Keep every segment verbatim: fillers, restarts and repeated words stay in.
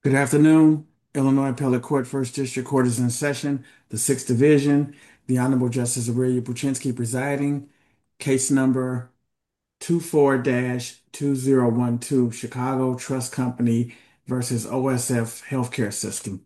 Good afternoon. Illinois Appellate Court First District Court is in session. The Sixth Division, the Honorable Justice Aurelia Puchinsky presiding. Case number two four two zero one two, Chicago Trust Company versus O S F Healthcare System.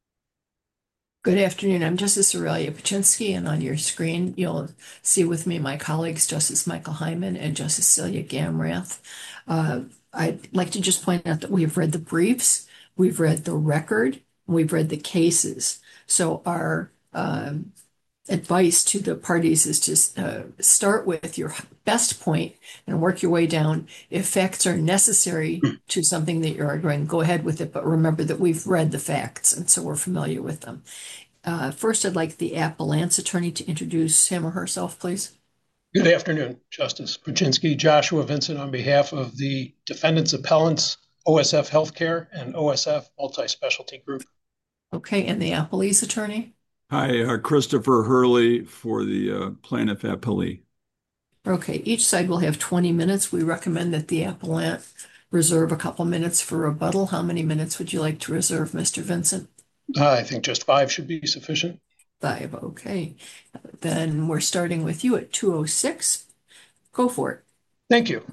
Good afternoon. I'm Justice Aurelia Paczynski, and on your screen, you'll see with me my colleagues, Justice Michael Hyman and Justice Celia Gamrath. Uh, I'd like to just point out that we've read the briefs, we've read the record, and we've read the cases. So our um, advice to the parties is to uh, start with your best point and work your way down. If facts are necessary to something that you're arguing, go ahead with it, but remember that we've read the facts, and so we're familiar with them. Uh, first, I'd like the appellant's attorney to introduce him or herself, please. Good afternoon, Justice Puchinsky. Joshua Vincent on behalf of the defendants appellants, O S F Healthcare and O S F Multi-Specialty Group. Okay, and the appellee's attorney? Hi, uh, Christopher Hurley for the uh, plaintiff appellee. Okay, each side will have twenty minutes. We recommend that the appellant reserve a couple minutes for rebuttal. How many minutes would you like to reserve, Mister Vincent? Uh, I think just five should be sufficient. Five, okay. Then we're starting with you at two oh six. Go for it. Thank you.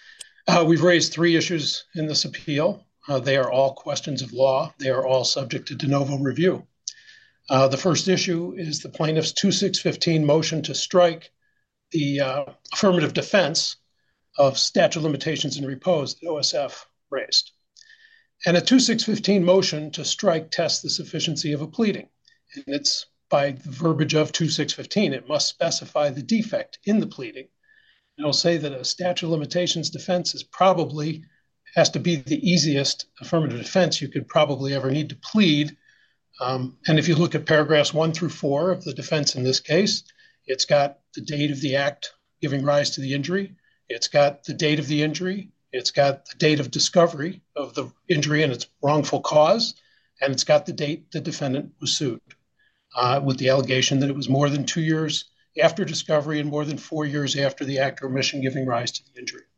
Uh, we've raised three issues in this appeal. Uh, they are all questions of law. They are all subject to de novo review. Uh, the first issue is the plaintiff's two six fifteen motion to strike the uh, affirmative defense of statute of limitations and repose that O S F raised. And a two six fifteen motion to strike tests the sufficiency of a pleading. And it's by the verbiage of two six fifteen, it must specify the defect in the pleading. And I'll say that a statute of limitations defense is probably has to be the easiest affirmative defense you could probably ever need to plead. Um, and if you look at paragraphs one through four of the defense in this case, it's got the date of the act giving rise to the injury. It's got the date of the injury. It's got the date of discovery of the injury and its wrongful cause. And it's got the date the defendant was sued, uh, with the allegation that it was more than two years after discovery and more than four years after the act or omission giving rise to the injury.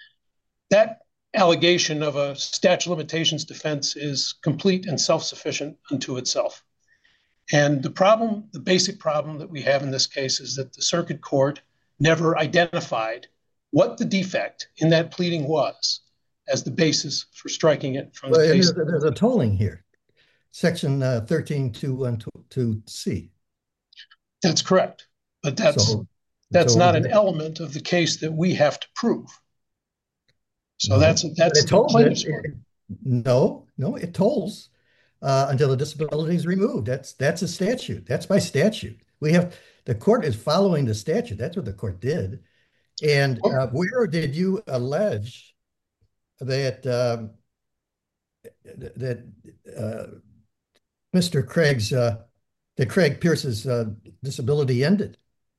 That allegation of a statute of limitations defense is complete and self-sufficient unto itself. And the problem, the basic problem that we have in this case is that the circuit court never identified what the defect in that pleading was as the basis for striking it from well, the case. There's, there's a tolling here, section uh, thirteen two one two C. That's correct, but that's so, that's so not an element of the case that we have to prove. So no, that's that's it tolls the it, it, no, no, it tolls uh, until the disability is removed. That's that's a statute. That's by statute. We have the court is following the statute. That's what the court did. And uh, where did you allege that um, that uh, Mister Craig's uh, that Craig Pierce's uh, disability ended?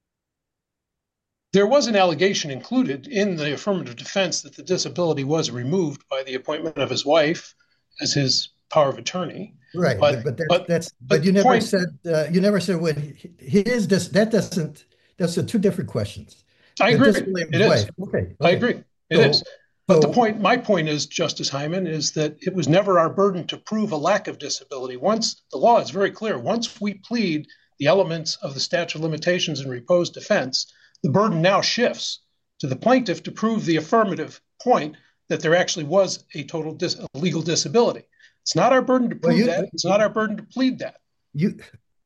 There was an allegation included in the affirmative defense that the disability was removed by the appointment of his wife as his power of attorney. Right, but but, but, that's, but, that's but but you never point, said uh, you never said when his dis, that doesn't that's the two different questions. I agree. It is. Okay, okay. I agree. It so, is. But so, the point, my point is, Justice Hyman, is that it was never our burden to prove a lack of disability. Once the law is very clear, once we plead the elements of the statute of limitations and repose defense, the burden now shifts to the plaintiff to prove the affirmative point that there actually was a total dis- a legal disability. It's not our burden to prove well, you, that. It's not our burden to plead that. You,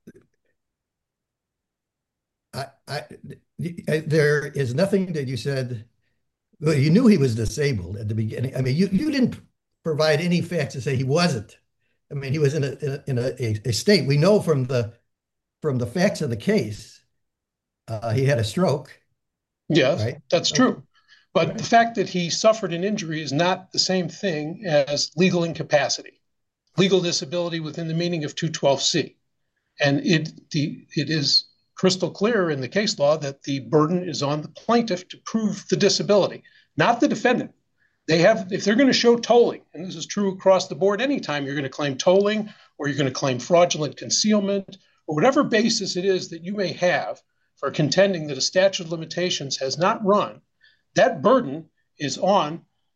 I, I, there is nothing that you said. Well, you knew he was disabled at the beginning. I mean, you, you didn't provide any facts to say he wasn't. I mean, he was in a in a, in a, a state. We know from the from the facts of the case, uh, he had a stroke. Yes, right? That's true. Okay. But right. The fact that he suffered an injury is not the same thing as legal incapacity, legal disability within the meaning of two twelve C. And it the it is crystal clear in the case law that the burden is on the plaintiff to prove the disability, not the defendant. They have, if they're going to show tolling, and this is true across the board, anytime you're going to claim tolling or you're going to claim fraudulent concealment or whatever basis it is that you may have for contending that a statute of limitations has not run, that burden is on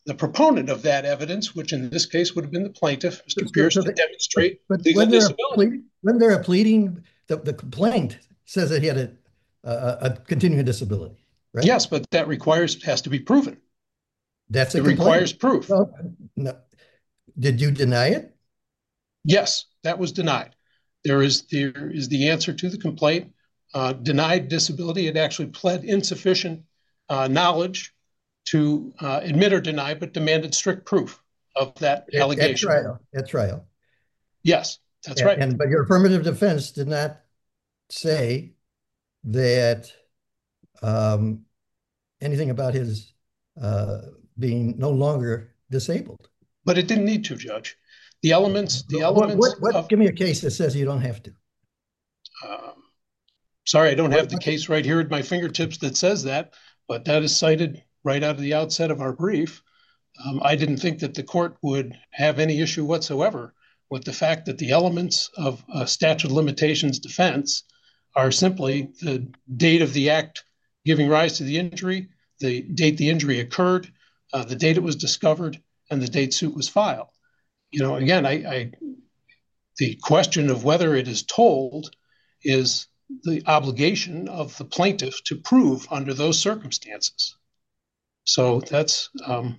the proponent of that evidence, which in this case would have been the plaintiff, Mister So- Pierce, so to the- demonstrate But legal when they're, a disability. pleading, when they're a pleading, the, the complaint says that he had a, a, a continuing disability, right? Yes, but that requires, has to be proven. That's a It complaint. requires proof. Well, no. Did you deny it? Yes, that was denied. There is, there is the answer to the complaint. Uh, denied disability. It actually pled insufficient uh, knowledge to uh, admit or deny, but demanded strict proof of that At- allegation. At trial, at trial. Yes, that's And- right. And, but your affirmative defense did not say that um, anything about his uh, being no longer disabled. But it didn't need to, Judge. The elements, the What- elements what, what, of, give me a case that says you don't have to. um, sorry, I don't What- have the what- case right here at my fingertips that says that, but that is cited right out of the outset of our brief. Um, I didn't think that the court would have any issue whatsoever with the fact that the elements of a statute of limitations defense are simply the date of the act giving rise to the injury, the date the injury occurred, uh, the date it was discovered, and the date suit was filed. You know, again, I, I the question of whether it is told is the obligation of the plaintiff to prove under those circumstances. So that's, um,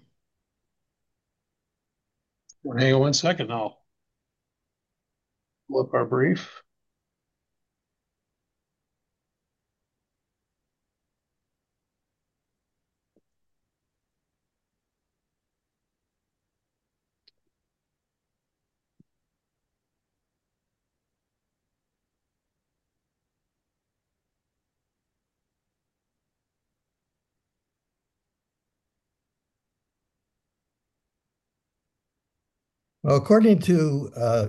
hang on one second, I'll pull up our brief. Well, according to uh,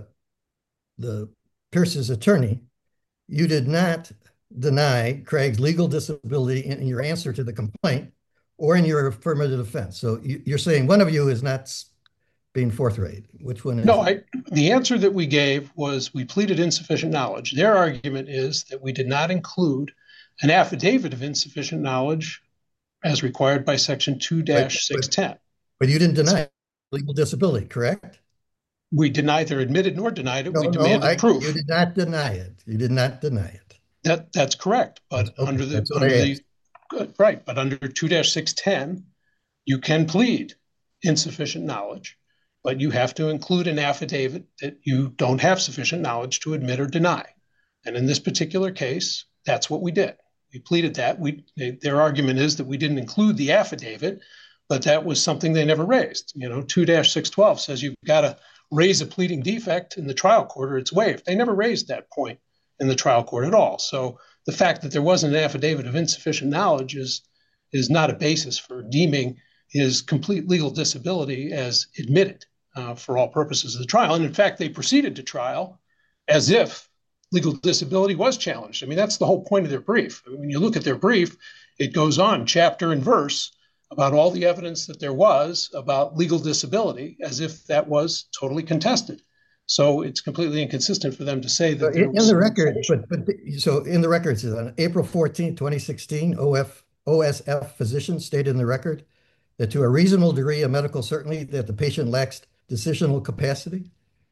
the Pierce's attorney, you did not deny Craig's legal disability in your answer to the complaint or in your affirmative defense. So you, you're saying one of you is not s- being forthright. Which one is No, it? I, the answer that we gave was we pleaded insufficient knowledge. Their argument is that we did not include an affidavit of insufficient knowledge as required by section two six ten. But you didn't deny legal disability, correct? We did neither admitted nor denied it. No, We no, demanded I- proof. You did not deny it. You did not deny it. That that's correct. But Okay, under the that's what under I the asked. good, right, but under two six ten, you can plead insufficient knowledge, but you have to include an affidavit that you don't have sufficient knowledge to admit or deny. And in this particular case, that's what we did. We pleaded that. We they, their argument is that we didn't include the affidavit, but that was something they never raised. You know, two six twelve says you've got to raise a pleading defect in the trial court or it's waived. They never raised that point in the trial court at all. So the fact that there wasn't an affidavit of insufficient knowledge is is not a basis for deeming his complete legal disability as admitted uh, for all purposes of the trial. And in fact, they proceeded to trial as if legal disability was challenged. I mean, that's the whole point of their brief. I mean, when you look at their brief, it goes on chapter and verse about all the evidence that there was about legal disability as if that was totally contested. So it's completely inconsistent for them to say that So there in, was in the record, but, but the- so in the records on April fourteenth, twenty sixteen, O F, O S F physician stated in the record that to a reasonable degree of medical certainty that the patient lacks decisional capacity.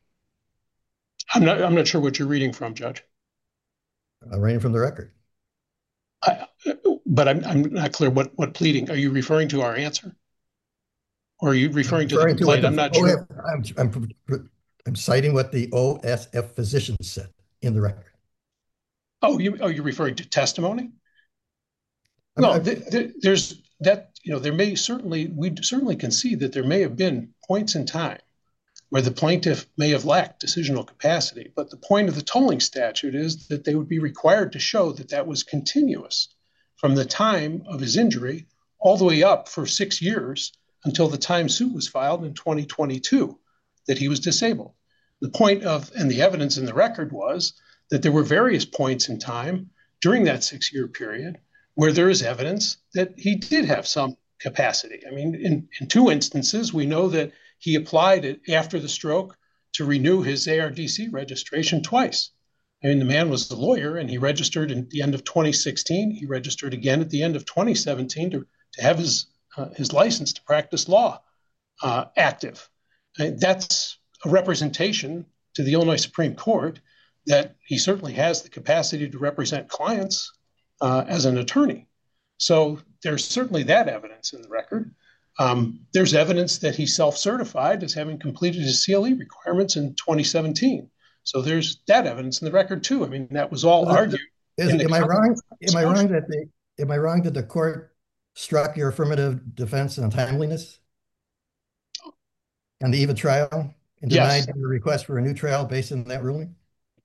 I'm not I'm not sure what you're reading from, Judge. I'm reading from the record. I, but I'm I'm not clear what what pleading. Are you referring to our answer? Or are you referring to the Referring to what complaint? I'm the not sure. O F I'm, I'm, I'm citing what the O S F physician said in the record. Oh, you oh you're referring to testimony? I'm- No, I'm- th- th- there's that, you know, there may certainly, we certainly can see that there may have been points in time where the plaintiff may have lacked decisional capacity. But the point of the tolling statute is that they would be required to show that that was continuous from the time of his injury all the way up for six years until the time suit was filed in twenty twenty-two that he was disabled. The point of, and the evidence in the record was that there were various points in time during that six-year period where there is evidence that he did have some capacity. I mean, in, in two instances, we know that he applied it after the stroke to renew his A R D C registration twice. I mean, the man was the lawyer and he registered at the end of twenty sixteen. He registered again at the end of twenty seventeen to, to have his, uh, his license to practice law uh, active. And that's a representation to the Illinois Supreme Court that he certainly has the capacity to represent clients uh, as an attorney. So there's certainly that evidence in the record. Um, there's evidence that he self-certified as having completed his C L E requirements in twenty seventeen. So there's that evidence in the record too. I mean, that was all Is, argued. is, am I wrong? Am I wrong that they, am I wrong that the court struck your affirmative defense on timeliness on the eve of trial and denied Yes. your request for a new trial based on that ruling?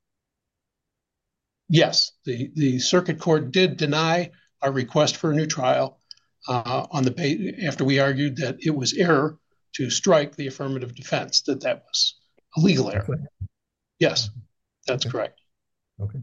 Yes, the, the circuit court did deny our request for a new trial uh, on the after we argued that it was error to strike the affirmative defense, that that was a legal error. Okay. Yes, that's okay. Correct. Okay.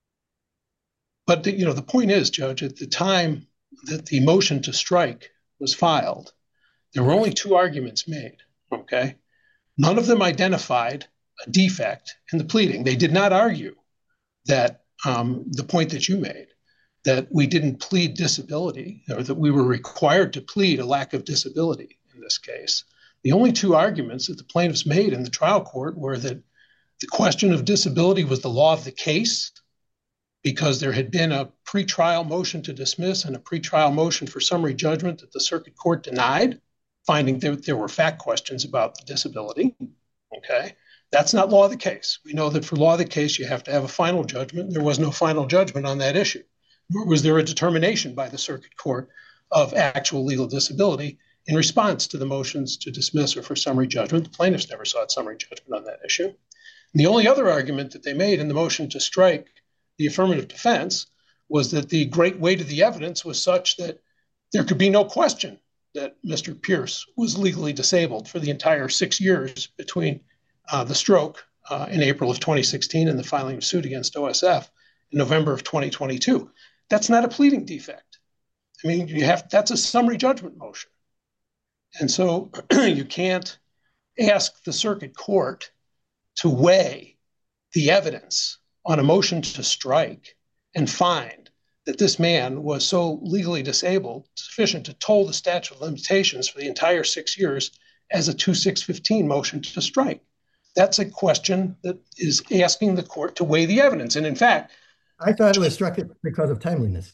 But the, you know, the point is, Judge, at the time that the motion to strike was filed, there were only two arguments made. Okay, none of them identified a defect in the pleading. They did not argue that um, the point that you made, that we didn't plead disability, or that we were required to plead a lack of disability in this case. The only two arguments that the plaintiffs made in the trial court were that the question of disability was the law of the case, because there had been a pretrial motion to dismiss and a pretrial motion for summary judgment that the circuit court denied, finding that there were fact questions about the disability. Okay, that's not law of the case. We know that for law of the case, you have to have a final judgment. There was no final judgment on that issue, nor was there a determination by the circuit court of actual legal disability in response to the motions to dismiss or for summary judgment. The plaintiffs never sought summary judgment on that issue. And the only other argument that they made in the motion to strike the affirmative defense was that the great weight of the evidence was such that there could be no question that Mister Pierce was legally disabled for the entire six years between uh, the stroke uh, in April of twenty sixteen and the filing of suit against O S F in November of twenty twenty-two. That's not a pleading defect. I mean, you have that's a summary judgment motion. And so you can't ask the circuit court to weigh the evidence on a motion to strike and find that this man was so legally disabled, sufficient to toll the statute of limitations for the entire six years as a two six fifteen motion to strike. That's a question that is asking the court to weigh the evidence. And in fact, I thought it was struck because of timeliness.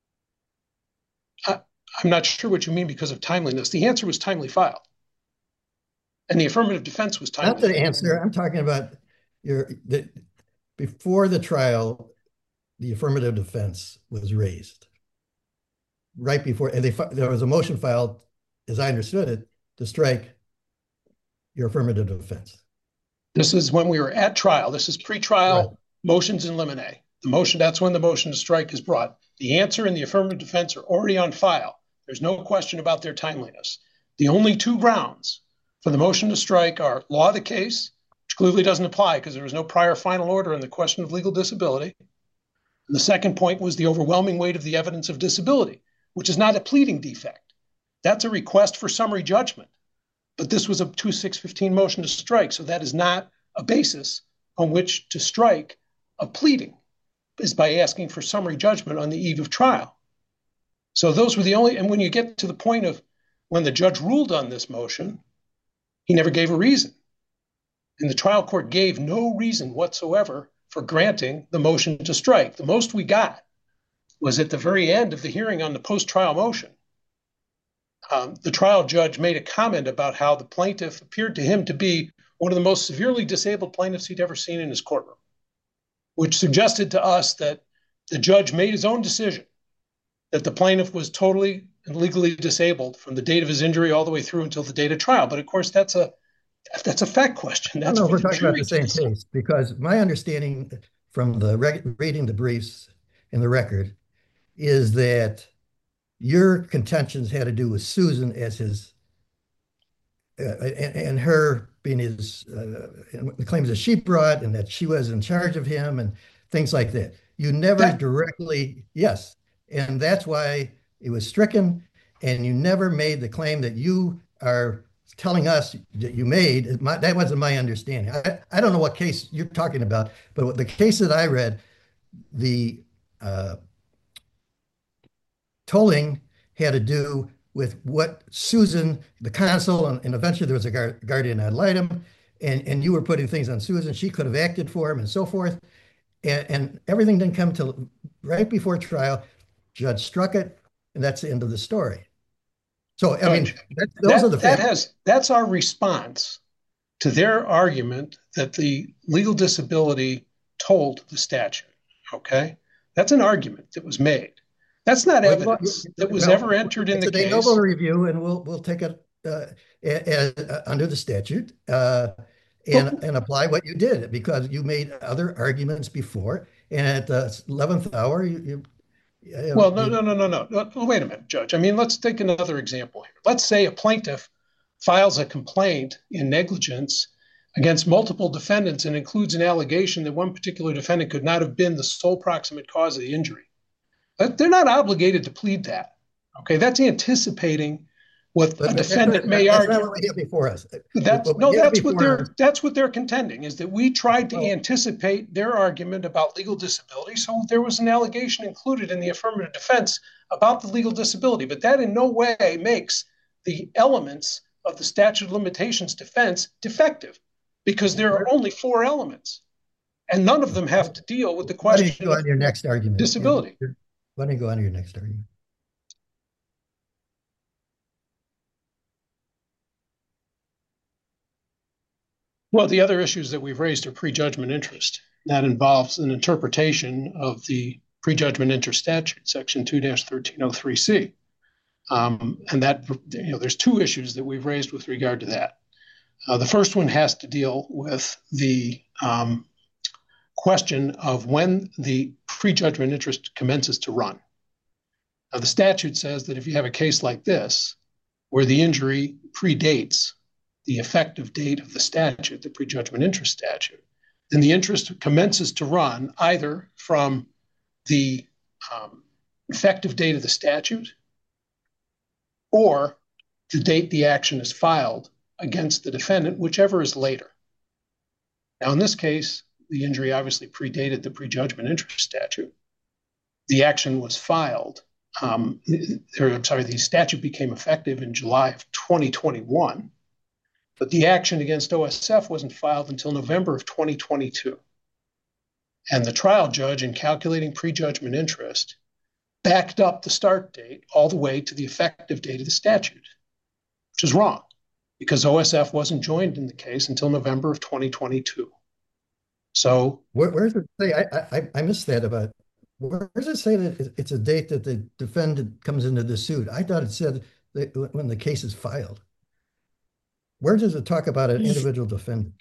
I, I'm not sure what you mean because of timeliness. The answer was timely filed. And the affirmative defense was timely. Not the answer. I'm talking about your the, before the trial, the affirmative defense was raised. Right before, and they, there was a motion filed, as I understood it, to strike your affirmative defense. This is when we were at trial. This is pre-trial right. Motions in limine. The motion, that's when the motion to strike is brought. The answer and the affirmative defense are already on file. There's no question about their timeliness. The only two grounds for the motion to strike are law of the case, which clearly doesn't apply because there was no prior final order on the question of legal disability. And the second point was the overwhelming weight of the evidence of disability, which is not a pleading defect. That's a request for summary judgment. But this was a two six fifteen motion to strike, so that is not a basis on which to strike a pleading, is by asking for summary judgment on the eve of trial. So those were the only, and when you get to the point of when the judge ruled on this motion, he never gave a reason. And the trial court gave no reason whatsoever for granting the motion to strike. The most we got was at the very end of the hearing on the post-trial motion. Um, the trial judge made a comment about how the plaintiff appeared to him to be one of the most severely disabled plaintiffs he'd ever seen in his courtroom, which suggested to us that the judge made his own decision that the plaintiff was totally and legally disabled from the date of his injury all the way through until the date of trial. But of course, that's a that's a fact question. That's no, we're talking about the same case, because my understanding from the reading the briefs in the record is that your contentions had to do with Susan as his, uh, and, and her being his, uh, the claims that she brought and that she was in charge of him and things like that. You never that, directly, yes. And that's why it was stricken, and you never made the claim that you are telling us that you made. My, that wasn't my understanding. I, I don't know what case you're talking about, but the case that I read, the uh, tolling had to do with what Susan, the consul, and, and eventually there was a guard, guardian ad litem, and, and you were putting things on Susan. She could have acted for him and so forth. And, and everything didn't come till right before trial. Judge struck it, and that's the end of the story. So, I mean, that, those that, are the that facts. has that's our response to their argument that the legal disability told the statute. Okay, that's an argument that was made. That's not Well, evidence you- that was well, ever entered in it's the a de case. novo review, and we'll we'll take it uh, a- a- uh, under the statute uh, and Well- and apply what you did, because you made other arguments before, and at the eleventh hour, you, you you- Well, no, you- no, no, no, no. No, well, wait a minute, Judge. I mean, let's take another example here. Let's say a plaintiff files a complaint in negligence against multiple defendants and includes an allegation that one particular defendant could not have been the sole proximate cause of the injury. But they're not obligated to plead that. Okay, that's anticipating what but a that's defendant not- may that's argue. not what we have before us. That's What we no, have that's what before they're us- that's what they're contending, is that we tried to Oh. anticipate their argument about legal disability. So there was an allegation included in the affirmative defense about the legal disability, but that in no way makes the elements of the statute of limitations defense defective, because there are only four elements, and none of them have to deal with the Why don't you question go of on your next argument? disability. Why don't you go on to your next argument? Well, the other issues that we've raised are prejudgment interest. That involves an interpretation of the prejudgment interest statute, section two thirteen oh three C. Um, and that, you know, there's two issues that we've raised with regard to that. Uh, the first one has to deal with the um, question of when the prejudgment interest commences to run. Now, the statute says that if you have a case like this, where the injury predates the effective date of the statute, the prejudgment interest statute, then the interest commences to run either from the um, effective date of the statute or the date the action is filed against the defendant, whichever is later. Now, in this case, the injury obviously predated the prejudgment interest statute. The action was filed, um, or, I'm sorry, the statute became effective in July of twenty twenty-one. But the action against O S F wasn't filed until November of twenty twenty-two. And the trial judge, in calculating prejudgment interest, backed up the start date all the way to the effective date of the statute, which is wrong, because O S F wasn't joined in the case until November of twenty twenty-two. So Where, where does it say? I, I I missed that about. Where does it say that it's a date that the defendant comes into the suit? I thought it said that when the case is filed. Where does it talk about an individual defendant?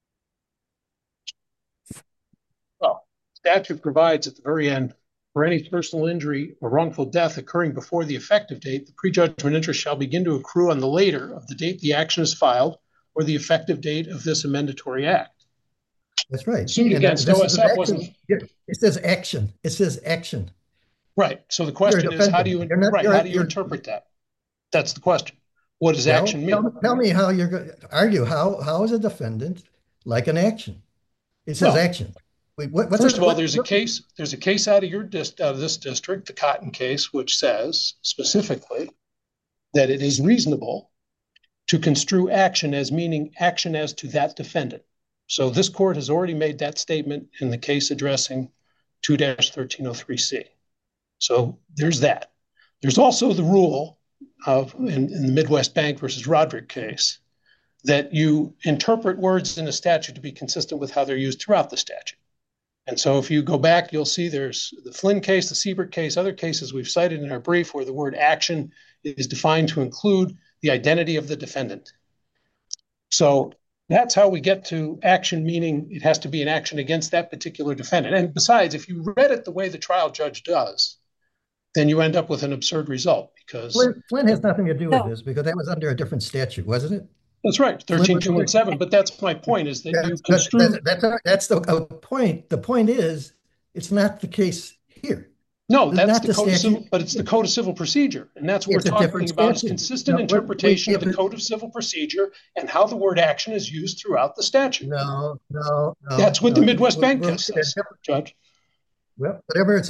Well, statute provides at the very end, for any personal injury or wrongful death occurring before the effective date, the prejudgment interest shall begin to accrue on the later of the date the action is filed or the effective date of this amendatory act. That's right. Suit And against this O is S an F action. wasn't It says action. It says action. right. So the question is, how do you defendant. You're not- right? you're- How do you you're- interpret that? That's the question. What does Well, action mean? Tell, tell me how you're going to argue. How how is a defendant like an action? It says Well, action. Wait, what, what's First it- of all, what- there's a what- case. There's a case out of your dist, out of this district, the Cotton case, which says specifically that it is reasonable to construe action as meaning action as to that defendant. So this court has already made that statement in the case addressing two thirteen oh three C. So there's that. There's also the rule of in, in the Midwest Bank versus Roderick case that you interpret words in a statute to be consistent with how they're used throughout the statute. And so if you go back, you'll see there's the Flynn case, the Siebert case, other cases we've cited in our brief where the word action is defined to include the identity of the defendant. So that's how we get to action, meaning it has to be an action against that particular defendant. And besides, if you read it the way the trial judge does, then you end up with an absurd result because Flynn, Flynn has nothing to do No. with this because that was under a different statute, wasn't it? that's right, thirteen two one seven. But that's my point, is that you That's, that's, construe. that's, that's, that's the uh, point. The point is, it's not the case here. No, that's not the the code of civil, statute. but it's the code of civil procedure. And that's what It's we're a talking different about is statute. consistent No, wait, interpretation wait, of the if it- code of civil procedure and how the word action is used throughout the statute. No, no, no. That's what no. the Midwest We're- Bank we're case looking at says, different- Judge. Well, whatever it says,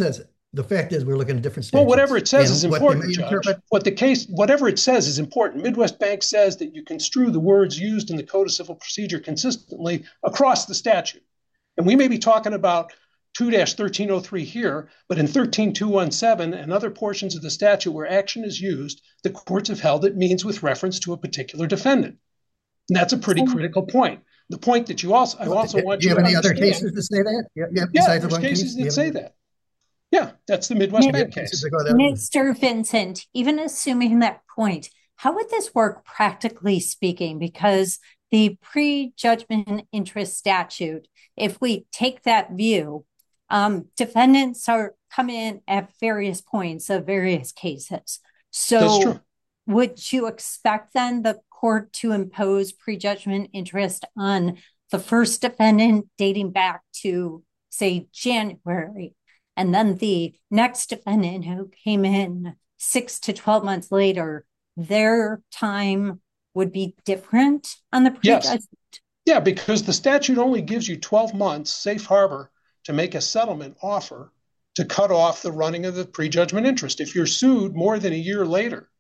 The fact is we're looking at different Well, statutes. whatever it says and is what important, they may Judge. interpret- What the case, whatever it says is important. Midwest Bank says that you construe the words used in the Code of Civil Procedure consistently across the statute. And we may be talking about two thirteen oh three here, but in thirteen two seventeen and other portions of the statute where action is used, the courts have held it means with reference to a particular defendant. And that's a pretty critical point. The point that you also, I also want Do you you have to any other understand- cases to say that? Yeah, yeah, Yeah, besides the there's one case? cases Do you that have say any- that. Yeah, that's the Midwest Yeah, Bank cases case. that go that way. Mister Vincent, even assuming that point, how would this work practically speaking? Because the pre-judgment interest statute, if we take that view, um, defendants are coming in at various points of various cases. That's So true. would you expect then the court to impose pre-judgment interest on the first defendant dating back to, say, January, and then the next defendant who came in six to twelve months later, their time would be different on the Yes. pre-judgment? Yeah, because the statute only gives you twelve months safe harbor to make a settlement offer to cut off the running of the prejudgment interest. If you're sued more than a year later,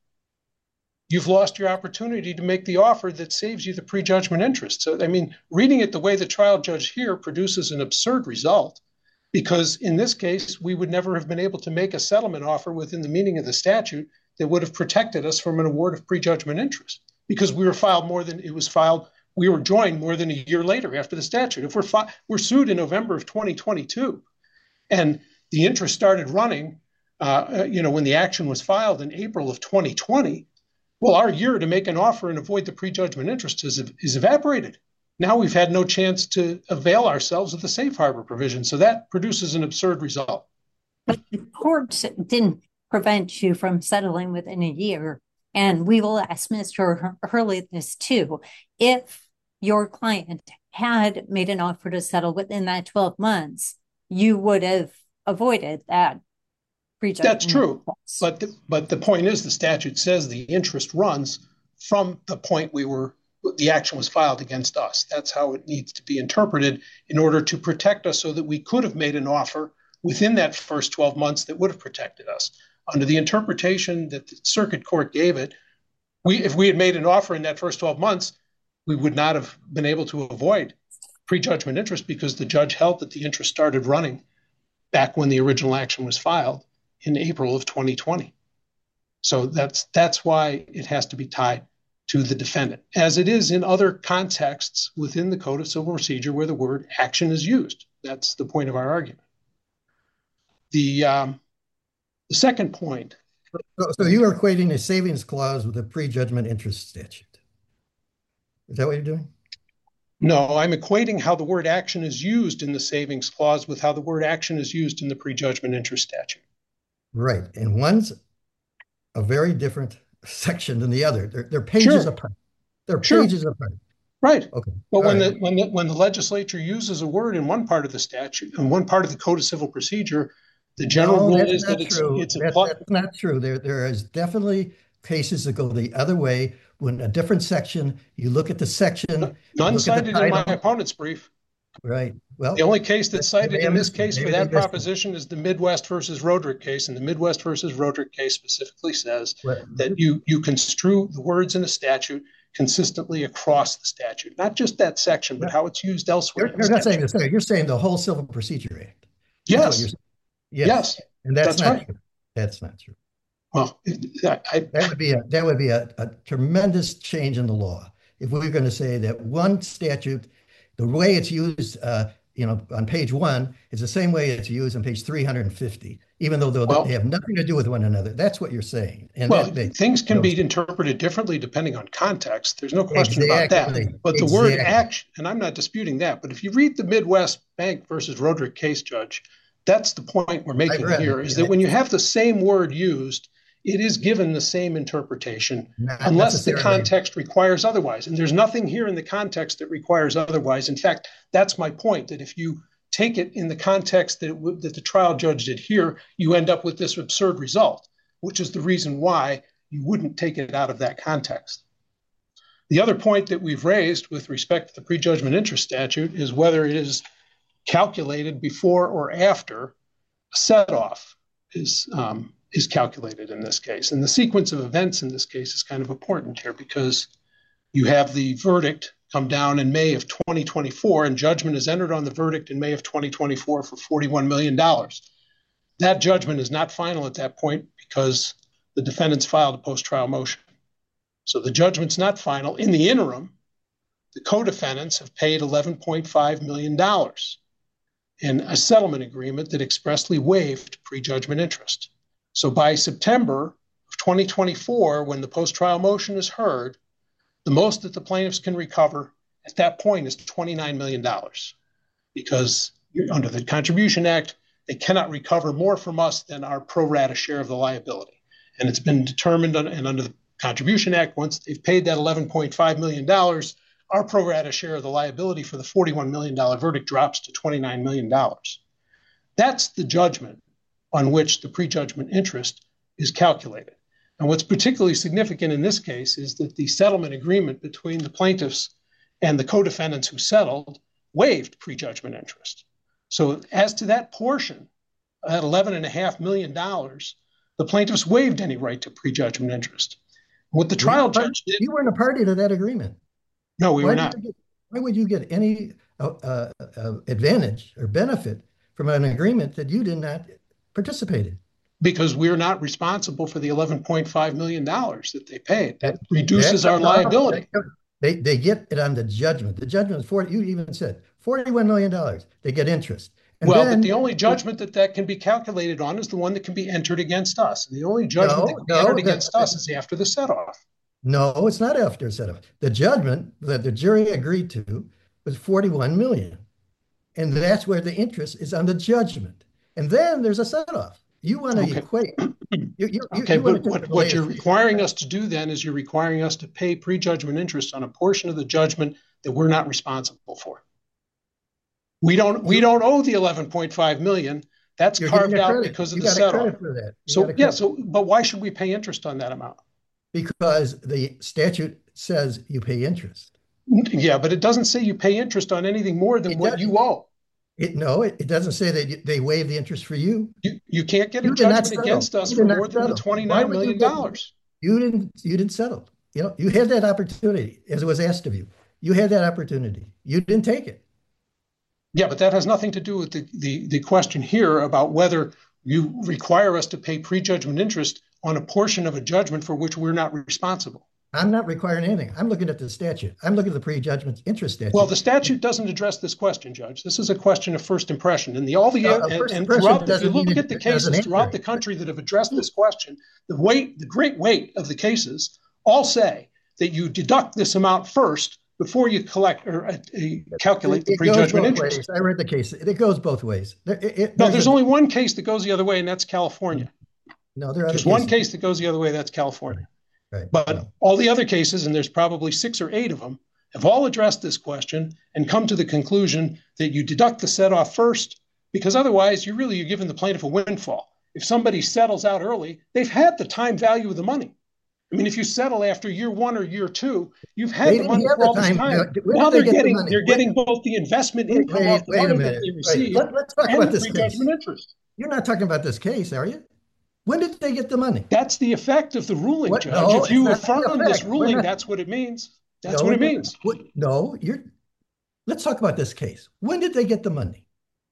you've lost your opportunity to make the offer that saves you the prejudgment interest. So, I mean, reading it the way the trial judge here produces an absurd result, because in this case, we would never have been able to make a settlement offer within the meaning of the statute that would have protected us from an award of prejudgment interest, because we were filed more than it was filed. We were joined more than a year later after the statute. If we're fi- we're sued in November of twenty twenty-two, and the interest started running, uh, you know, when the action was filed in April of twenty twenty, well, our year to make an offer and avoid the prejudgment interest is, is evaporated. Now we've had no chance to avail ourselves of the safe harbor provision. So that produces an absurd result. But the court didn't prevent you from settling within a year. And we will ask Mister Hurley this too. If your client had made an offer to settle within that twelve months, you would have avoided that prejudgment. That's true. But the, but the point is, the statute says the interest runs from the point we were, the action was filed against us. That's how it needs to be interpreted in order to protect us, so that we could have made an offer within that first twelve months that would have protected us. Under the interpretation that the circuit court gave it, we, if we had made an offer in that first twelve months, we would not have been able to avoid prejudgment interest, because the judge held that the interest started running back when the original action was filed in April of twenty twenty. So that's that's why it has to be tied to the defendant, as it is in other contexts within the Code of Civil Procedure where the word action is used. That's the point of our argument. The, um, the second point. So, so you are equating a savings clause with a prejudgment interest statute. Is that what you're doing? No, I'm equating how the word action is used in the savings clause with how the word action is used in the prejudgment interest statute. Right. And one's a very different section than the other. They're, they're pages Sure. apart. They're Sure. pages apart. Right. Okay. But All when right. the when the when the legislature uses a word in one part of the statute and one part of the Code of Civil Procedure, the general No, rule that's is not that it's true. it's That's, applied. that's not true. There, there is definitely cases that go the other way. When a different section, you look at the section. you None look at cited the in my title. opponent's brief. Right. Well, The only case that's Maybe cited I in this missed it. case for Maybe I that missed it. proposition is the Midwest versus Roderick case, and the Midwest versus Roderick case specifically says Well, that you you construe the words in the statute consistently across the statute, not just that section, but how it's used elsewhere. You're, in the you're not saying statute. this. You're saying the whole Civil Procedure Act. That's what Yes. you're saying. Yes. Yes. And that's, That's not right. true. That's not true. Well, I, I, That would be a that would be a, a tremendous change in the law if we were going to say that one statute, the way it's used, uh, you know, on page one is the same way it's used on page three hundred fifty, even though Well- they have nothing to do with one another. That's what you're saying. And well, that makes things can no be sense. interpreted differently depending on context. There's no question about Exactly. that. But the word Exactly. action, and I'm not disputing that, but if you read the Midwest Bank versus Roderick case, Judge, that's the point we're making read it, here, is yeah. that when you have the same word used, it is given the same interpretation, Not unless the necessarily. context requires otherwise. And there's nothing here in the context that requires otherwise. In fact, that's my point, that if you take it in the context that, it w- that the trial judge did here, you end up with this absurd result, which is the reason why you wouldn't take it out of that context. The other point that we've raised with respect to the prejudgment interest statute is whether it is calculated before or after a set-off. is um, is calculated in this case. And the sequence of events in this case is kind of important here, because you have the verdict come down in May of twenty twenty-four, and judgment is entered on the verdict in May of twenty twenty-four for forty-one million dollars. That judgment is not final at that point because the defendants filed a post-trial motion. So the judgment's not final. In the interim, the co-defendants have paid eleven point five million dollars in a settlement agreement that expressly waived prejudgment interest. So by September of twenty twenty-four, when the post-trial motion is heard, the most that the plaintiffs can recover at that point is twenty-nine million dollars, because under the Contribution Act, they cannot recover more from us than our pro rata share of the liability. And it's been determined, and under the Contribution Act, once they've paid that eleven point five million dollars, our pro rata share of the liability for the forty-one million dollars verdict drops to twenty-nine million dollars. That's the judgment on which the prejudgment interest is calculated. And what's particularly significant in this case is that the settlement agreement between the plaintiffs and the co-defendants who settled waived prejudgment interest. So as to that portion, at eleven point five million dollars, the plaintiffs waived any right to prejudgment interest. What the trial judge did... You weren't a party to that agreement. No, we why were not. Get, why would you get any uh, uh, uh, advantage or benefit from an agreement that you did not participate in? Because we're not responsible for the eleven point five million dollars that they paid. That reduces That's our liability. They, they get it on the judgment. The judgment is forty, you even said forty-one million dollars. They get interest. And well, then, but the only judgment that that can be calculated on is the one that can be entered against us. And the only judgment no, that can be no, entered the, against us is after the set-off. No, it's not after a set-off. The judgment that the jury agreed to was forty-one million dollars. And that's where the interest is on the judgment. And then there's a set-off. You want to Okay. equate. You, you, Okay, you but what, what you're requiring us to do then is you're requiring us to pay prejudgment interest on a portion of the judgment that we're not responsible for. We don't we don't owe the eleven point five million dollars. That's You're carved out credit. because of you the set-off. For that. So yeah, so but why should we pay interest on that amount? Because the statute says you pay interest. Yeah, but it doesn't say you pay interest on anything more than It what does. you owe. It, no, it, it doesn't say that they waive the interest for you. You, you can't get You a did not judgment settle. against us You for did not more than the settle. Why twenty-nine would you million get- dollars. You didn't. You didn't settle. You know, you had that opportunity as it was asked of you. You had that opportunity. You didn't take it. Yeah, but that has nothing to do with the, the, the question here about whether you require us to pay prejudgment interest on a portion of a judgment for which we're not responsible. I'm not requiring anything. I'm looking at the statute. I'm looking at the prejudgment interest statute. Well, the statute doesn't address this question, Judge. This is a question of first impression. And the all the Uh, and, first and impression throughout, if you doesn't look mean at the it doesn't cases throughout answer the it. country that have addressed this question, the weight, the great weight of the cases all say that you deduct this amount first before you collect or uh, uh, calculate the It goes prejudgment both interest. ways. I read the case. It goes both ways. There, it, it- No, there's a- only one case that goes the other way, and that's California. no. There are There's other one cases. case that goes the other way, that's California. Right. But No. all the other cases, and there's probably six or eight of them, have all addressed this question and come to the conclusion that you deduct the set-off first, because otherwise you really you're giving the plaintiff a windfall. If somebody settles out early, they've had the time value of the money. I mean, if you settle after year one or year two, you've had They the didn't money have for all the this time. time. Where Now did they they're get the getting money? they're Wait- getting both the investment Wait, income wait, off the wait a money that minute. they Wait, receive let, us talk and about the this case. prejudgment interest. You're not talking about this case, are you? When did they get the money? That's the effect of the ruling, What? Judge. No, if you it's not the affirm this effect. We're ruling, not- that's what it means. That's No, what it means. What, no, you're. Let's talk about this case. When did they get the money?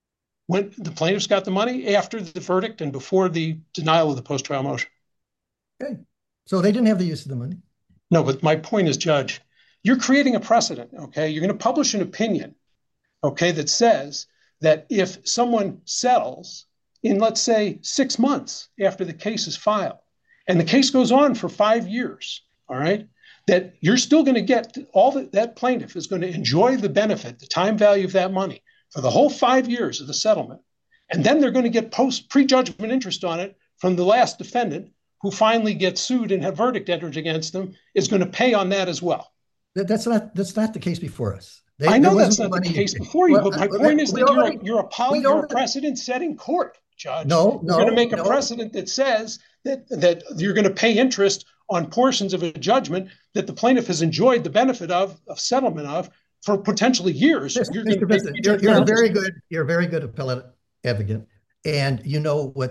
When the plaintiffs got the money after the verdict and before the denial of the post-trial motion. Okay, so they didn't have the use of the money. No, but my point is, Judge, you're creating a precedent, okay? You're going to publish an opinion, okay, that says that if someone settles in, let's say, six months after the case is filed, and the case goes on for five years, all right, that you're still going to get all that, that plaintiff is going to enjoy the benefit, the time value of that money for the whole five years of the settlement. And then they're going to get post prejudgment interest on it from the last defendant who finally gets sued and have verdict entered against them is going to pay on that as well. That, that's not that's not the case before us. They, I know there that's wasn't not the money- case before you, Well, but my uh, point is we that you're already- a, you're a, pol- we you're a already- precedent-setting court, Judge. No, You're going to no, make a no. precedent that says that, that you're going to pay interest on portions of a judgment that the plaintiff has enjoyed the benefit of, of settlement of, for potentially years. Mister You're going Mister to pay President, you're, you're a prejudgment very interest. good you're a very good appellate advocate, and you know what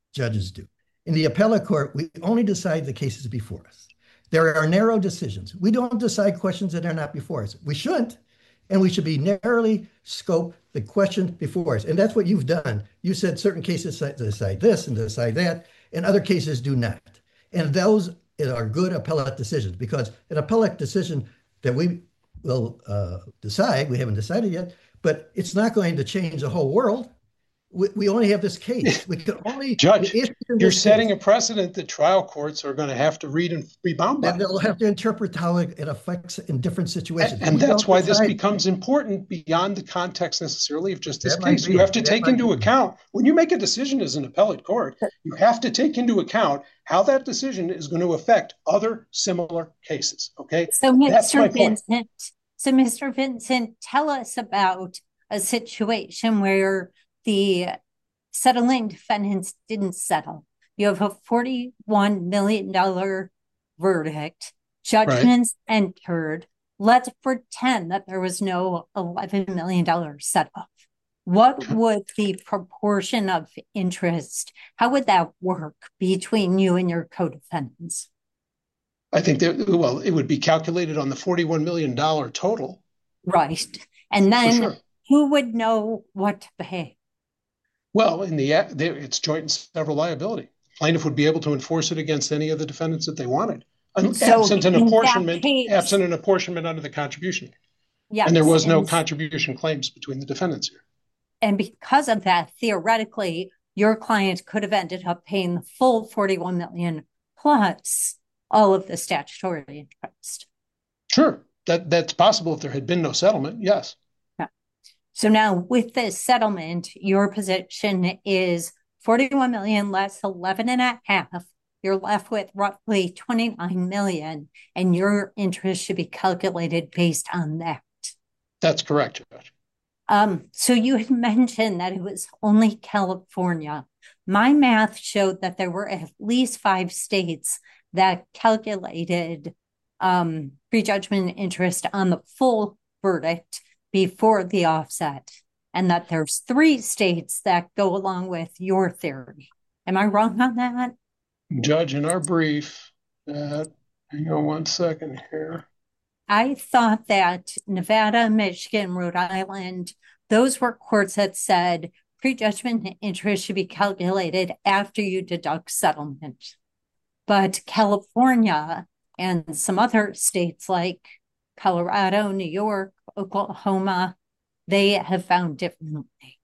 judges do. In the appellate court, we only decide the cases before us. There are narrow decisions. We don't decide questions that are not before us. We shouldn't, and we should be narrowly scope the question before us. And that's what you've done. You said certain cases decide this and decide that, and other cases do not. And those are good appellate decisions, because an appellate decision that we will uh, decide, we haven't decided yet, but it's not going to change the whole world. We, we only have this case. We can only Judge, you're setting case, a precedent that trial courts are going to have to read and be bound by. And they'll have to interpret how it, it affects in different situations. And, and that's why decide. This becomes important beyond the context necessarily of just this that case. You have to that take into be. account, when you make a decision as an appellate court, you have to take into account how that decision is going to affect other similar cases. Okay. So, Mister Vincent, so Mister Vincent, tell us about a situation where the settling defendants didn't settle. You have a forty-one million dollars verdict, judgments right. entered. Let's pretend that there was no eleven million dollars set off. What would the proportion of interest, how would that work between you and your co-defendants? I think that, well, it would be calculated on the forty-one million dollars total. Right. And then sure. who would know what to pay? Well, in the it's joint and several liability. Plaintiff would be able to enforce it against any of the defendants that they wanted, so absent an apportionment, case, absent an apportionment under the contribution. Yes, and there was no and, contribution claims between the defendants here. And because of that, theoretically, your client could have ended up paying the full forty-one million dollars plus all of the statutory interest. Sure, that that's possible if there had been no settlement. Yes. So now with this settlement, your position is forty-one million less eleven and a half. You're left with roughly twenty-nine million, and your interest should be calculated based on that. That's correct, Judge. Um, so you had mentioned that it was only California. My math showed that there were at least five states that calculated um, prejudgment interest on the full verdict before the offset, and that there's three states that go along with your theory. Am I wrong on that? Judge, in our brief, uh, hang on one second here. I thought that Nevada, Michigan, Rhode Island, those were courts that said prejudgment interest should be calculated after you deduct settlement. But California and some other states like Colorado, New York, Oklahoma, they have found differently.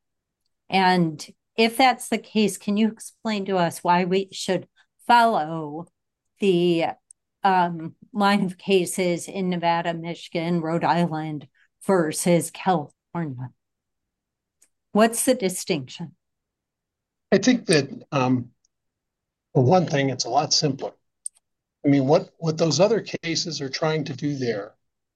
And if that's the case, can you explain to us why we should follow the um, line of cases in Nevada, Michigan, Rhode Island versus California? What's the distinction? I think that, um, for one thing, it's a lot simpler. I mean, what, what those other cases are trying to do there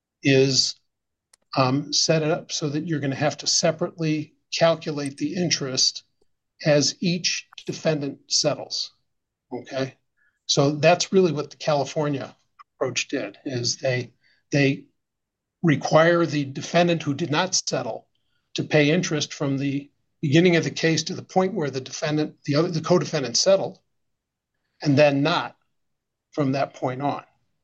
is um, set it up so that you're going to have to separately calculate the interest as each defendant settles. Okay, so that's really what the California approach did. Is they they require the defendant who did not settle to pay interest from the beginning of the case to the point where the defendant, the other, the co-defendant settled, and then not from that point on.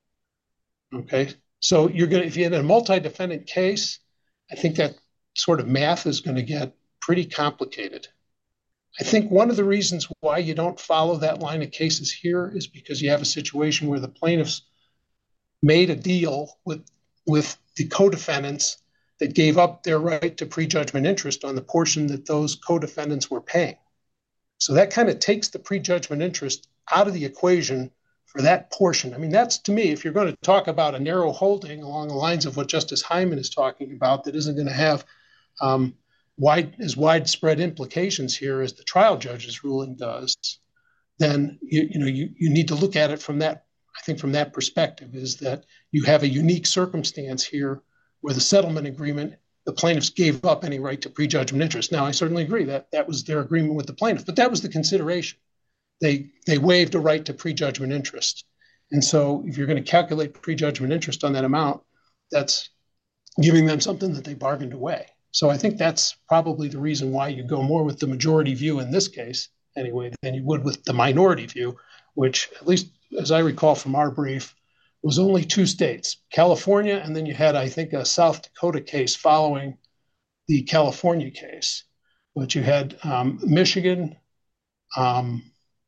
Okay. So you're going to, if you had a multi-defendant case, I think that sort of math is going to get pretty complicated. I think one of the reasons why you don't follow that line of cases here is because you have a situation where the plaintiffs made a deal with, with the co-defendants that gave up their right to prejudgment interest on the portion that those co-defendants were paying. So that kind of takes the prejudgment interest out of the equation for that portion. I mean, that's, to me, if you're going to talk about a narrow holding along the lines of what Justice Hyman is talking about, that isn't going to have um, wide as widespread implications here as the trial judge's ruling does, then you, you know you, you need to look at it from that, I think from that perspective, is that you have a unique circumstance here where the settlement agreement, the plaintiffs gave up any right to prejudgment interest. Now, I certainly agree that that was their agreement with the plaintiff, but that was the consideration. They they waived a right to prejudgment interest. And so if you're going to calculate prejudgment interest on that amount, that's giving them something that they bargained away. So I think that's probably the reason why you go more with the majority view in this case anyway, than you would with the minority view, which, at least as I recall from our brief, was only two states, California, and then you had, I think, a South Dakota case following the California case. But you had um, Michigan, um,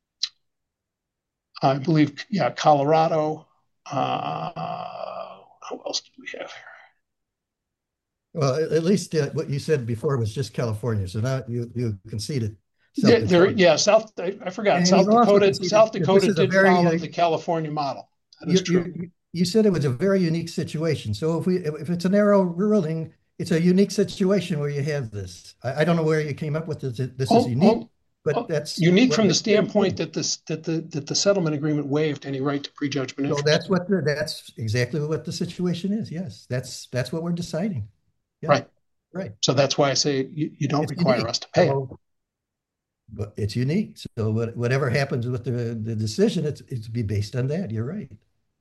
I believe, yeah, Colorado. Uh, who else do we have here? Well, at least uh, what you said before was just California. So now you you conceded South There, there, Dakota. yeah, South. I, I forgot. And South you also Dakota. conceded South that this Dakota is a did very, follow uh, the California model. That is You, true. you, you said it was a very unique situation. So if we if it's a narrow ruling, it's a unique situation where you have this. I, I don't know where you came up with this. This is Oh, unique, oh, but oh, that's unique what from the makes it standpoint unique. that this that the that the settlement agreement waived any right to prejudgment So interest. that's what the, that's exactly what the situation is. Yes, that's that's what we're deciding. Yeah, Right. right. So that's why I say you, you don't It's require unique. us to pay it. So, but it's unique. So what, whatever happens with the, the decision, it's it's be based on that. You're right.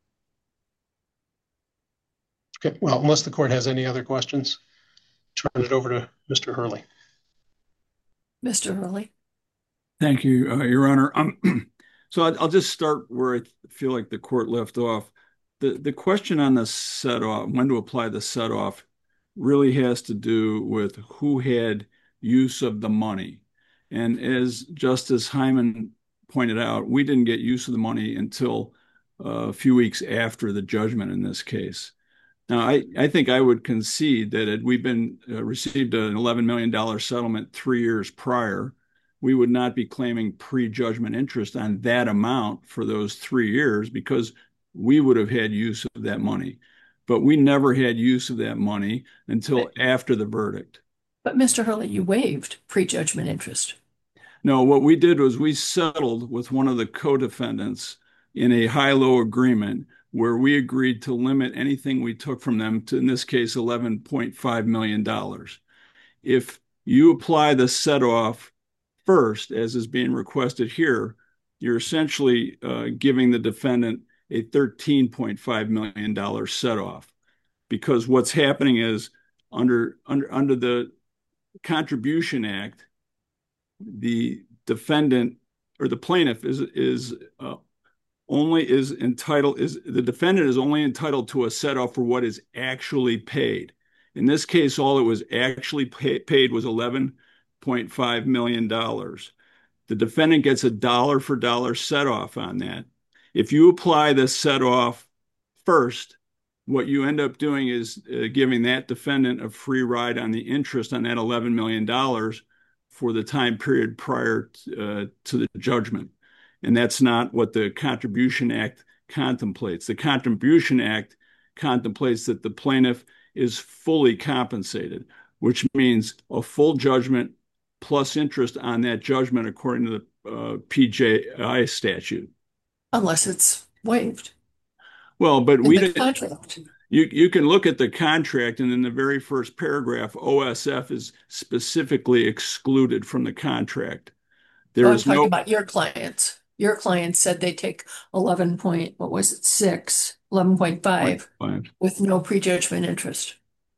Okay. Well, unless the court has any other questions, turn it over to Mister Hurley. Mister Hurley. Thank you, uh, Your Honor. Um, so I'll, I'll just start where I feel like the court left off. The the question on the set off, when to apply the set off, really has to do with who had use of the money. And as Justice Hyman pointed out, we didn't get use of the money until uh, a few weeks after the judgment in this case. Now, I, I think I would concede that had we been uh, received an eleven million dollars settlement three years prior, we would not be claiming prejudgment interest on that amount for those three years because we would have had use of that money. But we never had use of that money until But, after the verdict. but Mister Hurley, you waived prejudgment interest. No, what we did was we settled with one of the co-defendants in a high-low agreement where we agreed to limit anything we took from them to, in this case, eleven point five million dollars. If you apply the set-off first, as is being requested here, you're essentially uh, giving the defendant a thirteen point five million dollars set-off. Because what's happening is under, under, under the Contribution Act, the defendant or the plaintiff is is uh, only is entitled is the defendant is only entitled to a set off for what is actually paid. In this case, all that was actually pay, paid was eleven point five million dollars. The defendant gets a dollar for dollar set off on that. If you apply the set off first, what you end up doing is uh, giving that defendant a free ride on the interest on that eleven million dollars for the time period prior uh, to the judgment. And that's not what the Contribution Act contemplates. The Contribution Act contemplates that the plaintiff is fully compensated, which means a full judgment plus interest on that judgment according to the uh, P J I statute. Unless it's waived. Well, but in we the didn't. Contract. You, you can look at the contract, and in the very first paragraph, O S F is specifically excluded from the contract. There Oh, I'm is talking no about your clients. Your clients said they take eleven point, what was it, six, eleven point five with no prejudgment interest.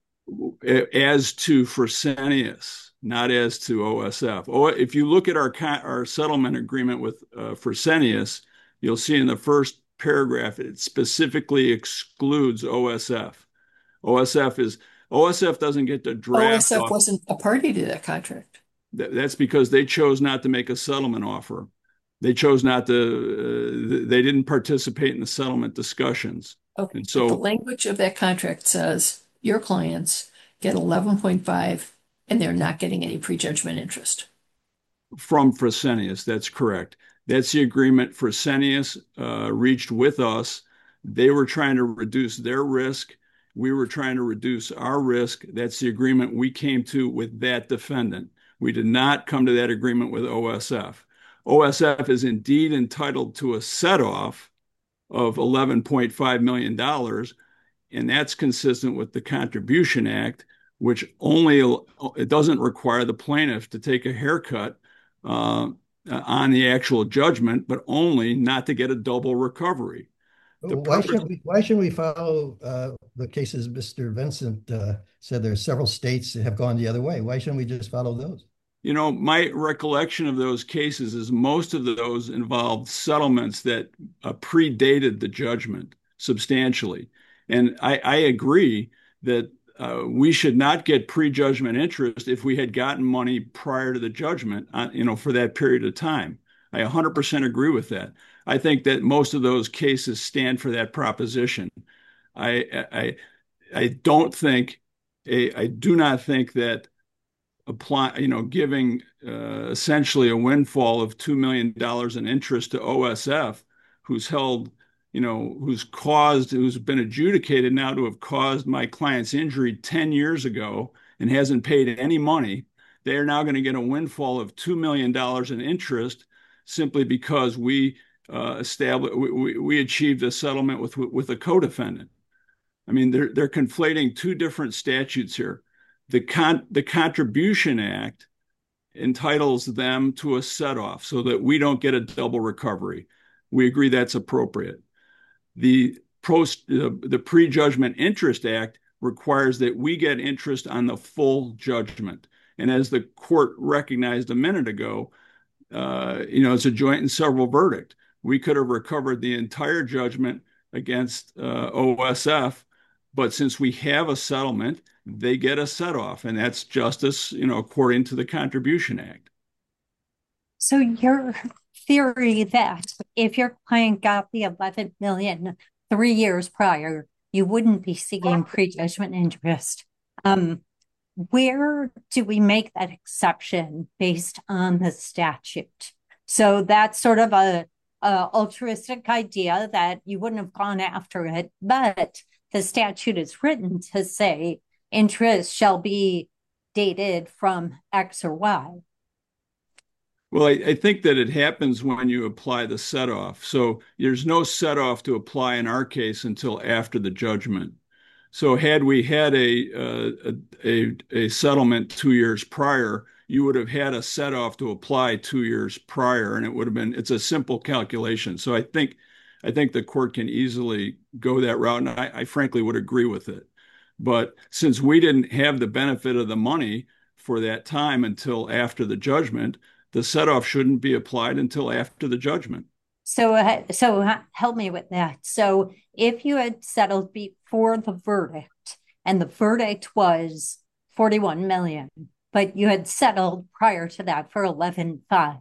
as to Fresenius, not as to O S F. Oh, if you look at our our settlement agreement with uh, Fresenius, you'll see in the first paragraph it specifically excludes O S F. O S F is O S F doesn't get to draft. O S F off, wasn't a party to that contract. That, that's because they chose not to make a settlement offer. They chose not to. Uh, they didn't participate in the settlement discussions. Okay. And so the language of that contract says your clients get eleven point five and they're not getting any prejudgment interest. From Fresenius, that's correct. That's the agreement Fresenius uh, reached with us. They were trying to reduce their risk. We were trying to reduce our risk. That's the agreement we came to with that defendant. We did not come to that agreement with O S F. O S F is indeed entitled to a set-off of eleven point five million dollars, and that's consistent with the Contribution Act, which only it doesn't require the plaintiff to take a haircut uh, on the actual judgment, but only not to get a double recovery. The Why purpose- should we, why should we follow uh, the cases Mister Vincent uh, said there are several states that have gone the other way? Why shouldn't we just follow those? You know, my recollection of those cases is most of those involved settlements that uh, predated the judgment substantially. And I, I agree that uh, we should not get prejudgment interest if we had gotten money prior to the judgment, uh, you know, for that period of time. I one hundred percent agree with that. I think that most of those cases stand for that proposition. I I I don't think a, I do not think that apply, you know, giving uh, essentially a windfall of two million dollars in interest to O S F, who's held, you know, who's caused, who's been adjudicated now to have caused my client's injury ten years ago and hasn't paid any money. They are now going to get a windfall of two million dollars in interest simply because we uh, established, we, we, we achieved a settlement with, with a co-defendant. I mean, they're they're conflating two different statutes here. The con the Contribution Act entitles them to a set-off so that we don't get a double recovery. We agree that's appropriate. The post the, the Prejudgment Interest Act requires that we get interest on the full judgment. And as the court recognized a minute ago, uh, you know, it's a joint and several verdict. We could have recovered the entire judgment against uh, O S F, but since we have a settlement, they get a set off, and that's justice, you know, according to the Contribution Act. So your theory that if your client got the eleven million three years prior, you wouldn't be seeking prejudgment interest. Um, where do we make that exception based on the statute? So that's sort of a, a altruistic idea that you wouldn't have gone after it, but the statute is written to say interest shall be dated from X or Y. Well, I, I think that it happens when you apply the set off. So there's no set off to apply in our case until after the judgment. So had we had a, uh, a, a settlement two years prior, you would have had a set off to apply two years prior, and it would have been, it's a simple calculation. So I think I think the court can easily go that route, and I, I frankly would agree with it. But since we didn't have the benefit of the money for that time until after the judgment, the set off shouldn't be applied until after the judgment. So, uh, so uh, help me with that. So if you had settled before the verdict and the verdict was forty-one million, but you had settled prior to that for eleven point five,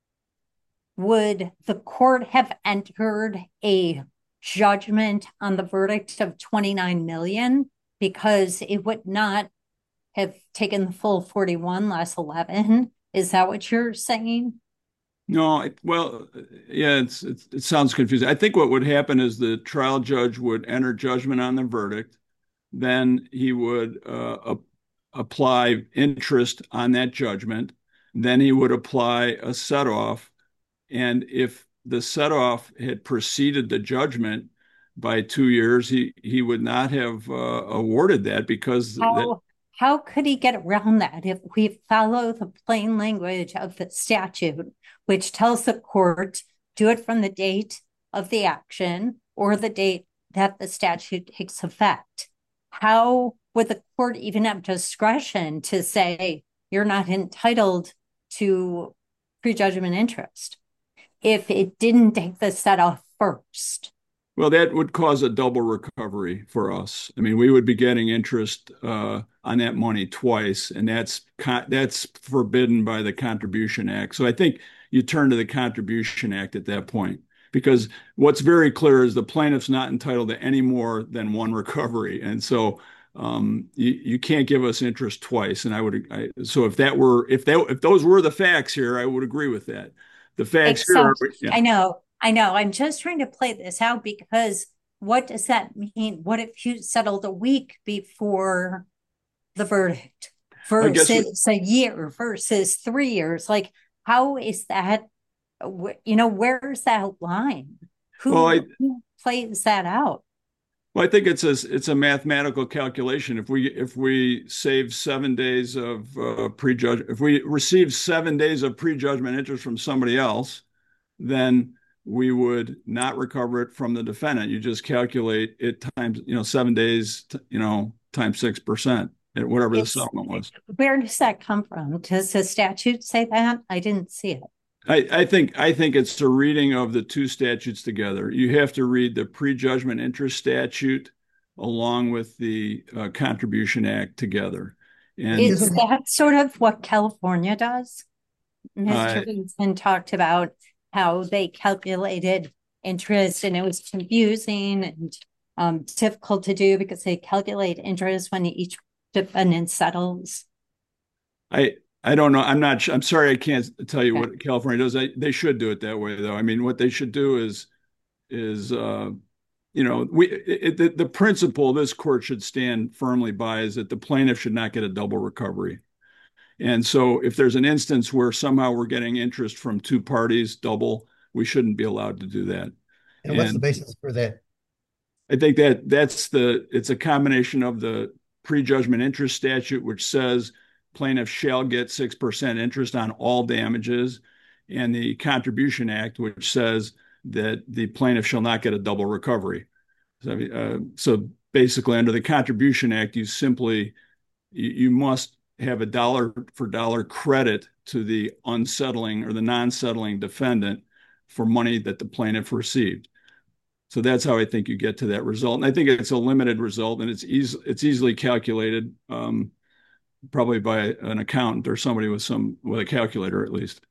would the court have entered a judgment on the verdict of twenty-nine million because it would not have taken the full forty-one less eleven? Is that what you're saying? No, it, well, yeah, it's, it's, it sounds confusing. I think what would happen is the trial judge would enter judgment on the verdict. Then he would uh, apply interest on that judgment. Then he would apply a set off. And if the set off had preceded the judgment by two years, he, he would not have uh, awarded that because How, that, how could he get around that if we follow the plain language of the statute, which tells the court do it from the date of the action or the date that the statute takes effect? How would the court even have discretion to say you're not entitled to prejudgment interest if it didn't take the set off first? Well, that would cause a double recovery for us. I mean, we would be getting interest uh, on that money twice, and that's that's forbidden by the Contribution Act. So I think you turn to the Contribution Act at that point, because what's very clear is the plaintiff's not entitled to any more than one recovery, and so um, you you can't give us interest twice. And I would I, so if that were if that if those were the facts here, I would agree with that. The facts Except, here are, yeah. I know, I know. I'm just trying to play this out because what does that mean? What if you settled a week before the verdict versus we, a year versus three years? Like, how is that? You know, where's that line? Who, well, I, who plays that out? Well, I think it's a it's a mathematical calculation. If we if we save seven days of uh, prejudge, if we receive seven days of prejudgment interest from somebody else, then we would not recover it from the defendant. You just calculate it times, you know, seven days, you know, times six percent. whatever the It's, settlement was. where does that come from? Does the statute say that? I didn't see it. I, I think I think it's a reading of the two statutes together. You have to read the prejudgment interest statute along with the uh, Contribution Act together. And Is Isn't- that sort of what California does? Mister Uh, Vincent talked about how they calculated interest and it was confusing and um, difficult to do because they calculate interest when each defendant settles. I I don't know. I'm not. I'm sorry. I can't tell you what California does. I, they should do it that way, though. I mean, what they should do is is uh, you know, we it, the, the principle this court should stand firmly by is that the plaintiff should not get a double recovery. And so, if there's an instance where somehow we're getting interest from two parties double, we shouldn't be allowed to do that. And what's the And basis for that? I think that that's the it's a combination of the prejudgment interest statute, which says plaintiff shall get six percent interest on all damages, and the Contribution Act, which says that the plaintiff shall not get a double recovery. So, uh, so basically, under the Contribution Act, you simply you, you must have a dollar for dollar credit to the unsettling or the non-settling defendant for money that the plaintiff received. So that's how I think you get to that result. And I think it's a limited result, and it's easy it's easily calculated, um, probably by an accountant or somebody with some with a calculator at least.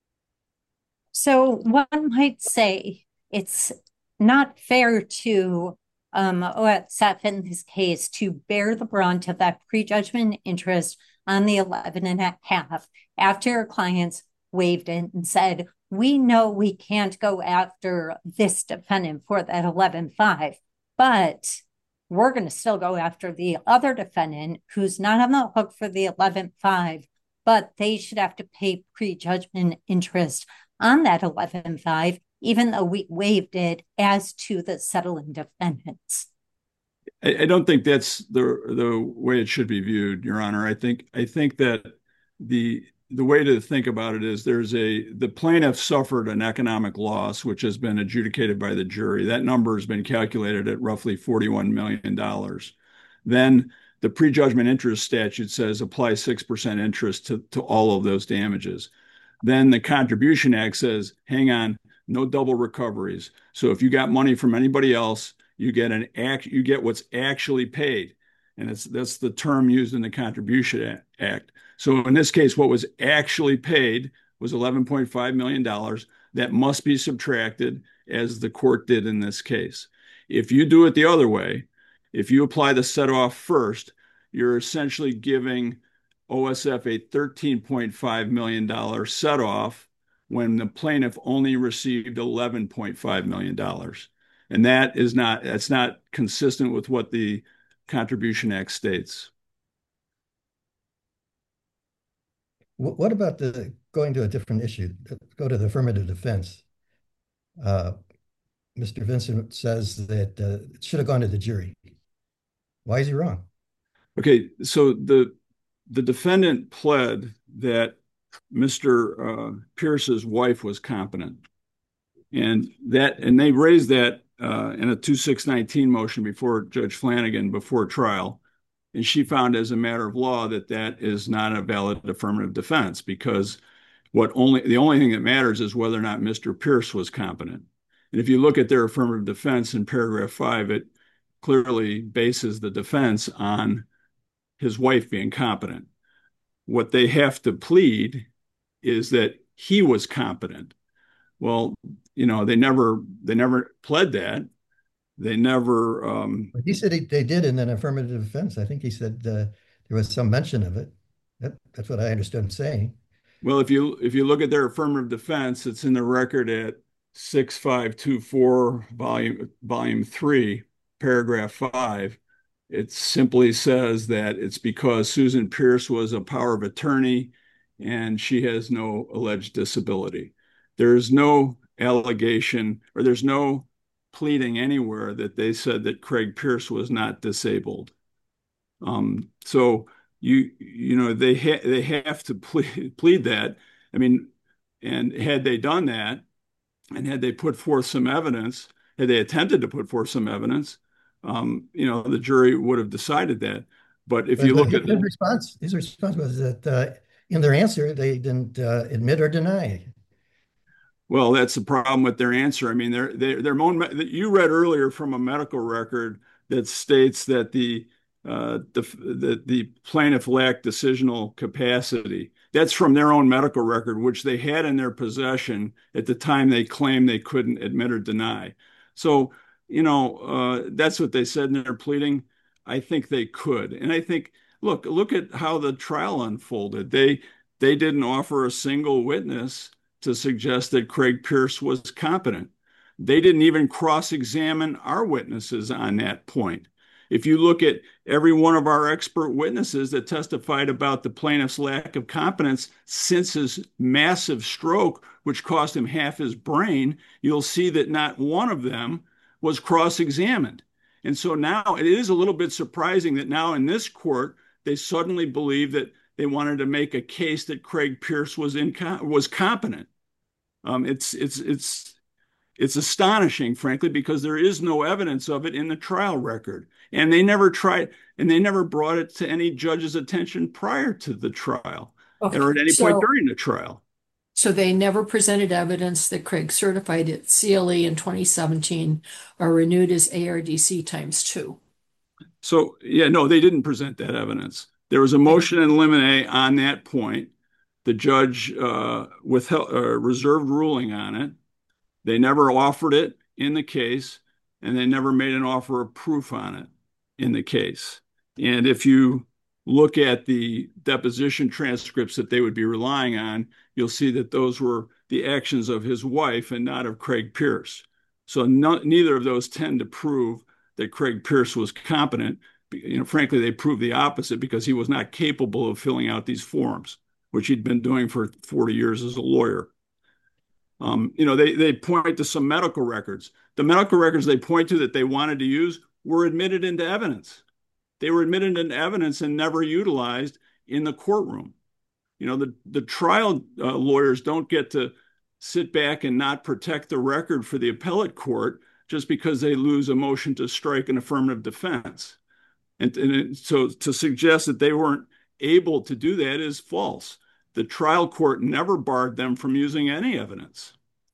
So one might say it's not fair to um, O S F in this case to bear the brunt of that prejudgment interest on the eleven and a half after clients waived it and said, we know we can't go after this defendant for that eleven five, but we're going to still go after the other defendant who's not on the hook for the eleven five, but they should have to pay prejudgment interest on that eleven five, even though we waived it as to the settling defendants. I, I don't think that's the the way it should be viewed, Your Honor. I think I think that the the way to think about it is there's a the plaintiff suffered an economic loss, which has been adjudicated by the jury. That number has been calculated at roughly forty-one million dollars. Then the prejudgment interest statute says apply six percent interest to, to all of those damages. Then the Contribution Act says, hang on, no double recoveries. So if you got money from anybody else, you get an act, you get what's actually paid. And it's that's the term used in the Contribution Act. So in this case, what was actually paid was eleven point five million dollars. That must be subtracted, as the court did in this case. If you do it the other way, if you apply the set off first, you're essentially giving O S F a thirteen point five million dollars set off when the plaintiff only received eleven point five million dollars. And that is not, that's not consistent with what the Contribution Act states. What about the going to a different issue? Go to the affirmative defense. Uh, Mister Vincent says that uh, it should have gone to the jury. Why is he wrong? Okay, so the the defendant pled that Mister Uh, Pierce's wife was competent, and that and they raised that uh, in a two six nineteen motion before Judge Flanagan before trial. And she found as a matter of law that that is not a valid affirmative defense because what only the only thing that matters is whether or not Mister Pierce was competent. And if you look at their affirmative defense in paragraph five, it clearly bases the defense on his wife being competent. What they have to plead is that he was competent. Well, you know, they never they never pled that. They never. Um, He said he, they did in an affirmative defense. I think he said uh, there was some mention of it. That, that's what I understood him saying. well, if you if you look at their affirmative defense, it's in the record at six five two four, volume volume three, paragraph five. It simply says that it's because Susan Pierce was a power of attorney and she has no alleged disability. There's no allegation or there's no pleading anywhere that they said that Craig Pierce was not disabled. Um, so you you know they ha they have to plead, plead that. I mean, and had they done that, and had they put forth some evidence, had they attempted to put forth some evidence, um, you know, the jury would have decided that. But if But you uh, look at his response, his response was that uh, in their answer, they didn't uh, admit or deny. Well, that's the problem with their answer. I mean, they're, they're, their own, you read earlier from a medical record that states that the, uh, the, the, the plaintiff lacked decisional capacity. That's from their own medical record, which they had in their possession at the time they claimed they couldn't admit or deny. So, you know, uh, that's what they said in their pleading. I think they could. And I think, look, look at how the trial unfolded. They, they didn't offer a single witness to suggest that Craig Pierce was competent. They didn't even cross-examine our witnesses on that point. If you look at every one of our expert witnesses that testified about the plaintiff's lack of competence since his massive stroke, which cost him half his brain, you'll see that not one of them was cross-examined. And so now it is a little bit surprising that now in this court, they suddenly believe that they wanted to make a case that Craig Pierce was inco- was competent. Um, it's it's it's it's astonishing, frankly, because there is no evidence of it in the trial record, and they never tried, and they never brought it to any judge's attention prior to the trial Okay, or at any so point during the trial. so they never presented evidence that Craig certified at C L E in twenty seventeen or renewed his A R D C times two. So yeah, no, they didn't present that evidence. There was a motion in limine on that point. The judge uh, withheld uh, reserved ruling on it. They never offered it in the case, and they never made an offer of proof on it in the case. And if you look at the deposition transcripts that they would be relying on, you'll see that those were the actions of his wife and not of Craig Pierce. So no, neither of those tend to prove that Craig Pierce was competent. You know, frankly, they prove the opposite because he was not capable of filling out these forms, which he'd been doing for forty years as a lawyer. Um, you know, they, they point to some medical records. The medical records they point to that they wanted to use were admitted into evidence. They were admitted into evidence and never utilized in the courtroom. You know, the, the trial uh, lawyers don't get to sit back and not protect the record for the appellate court just because they lose a motion to strike an affirmative defense. And, and it, so to suggest that they weren't able to do that is false. The trial court never barred them from using any evidence.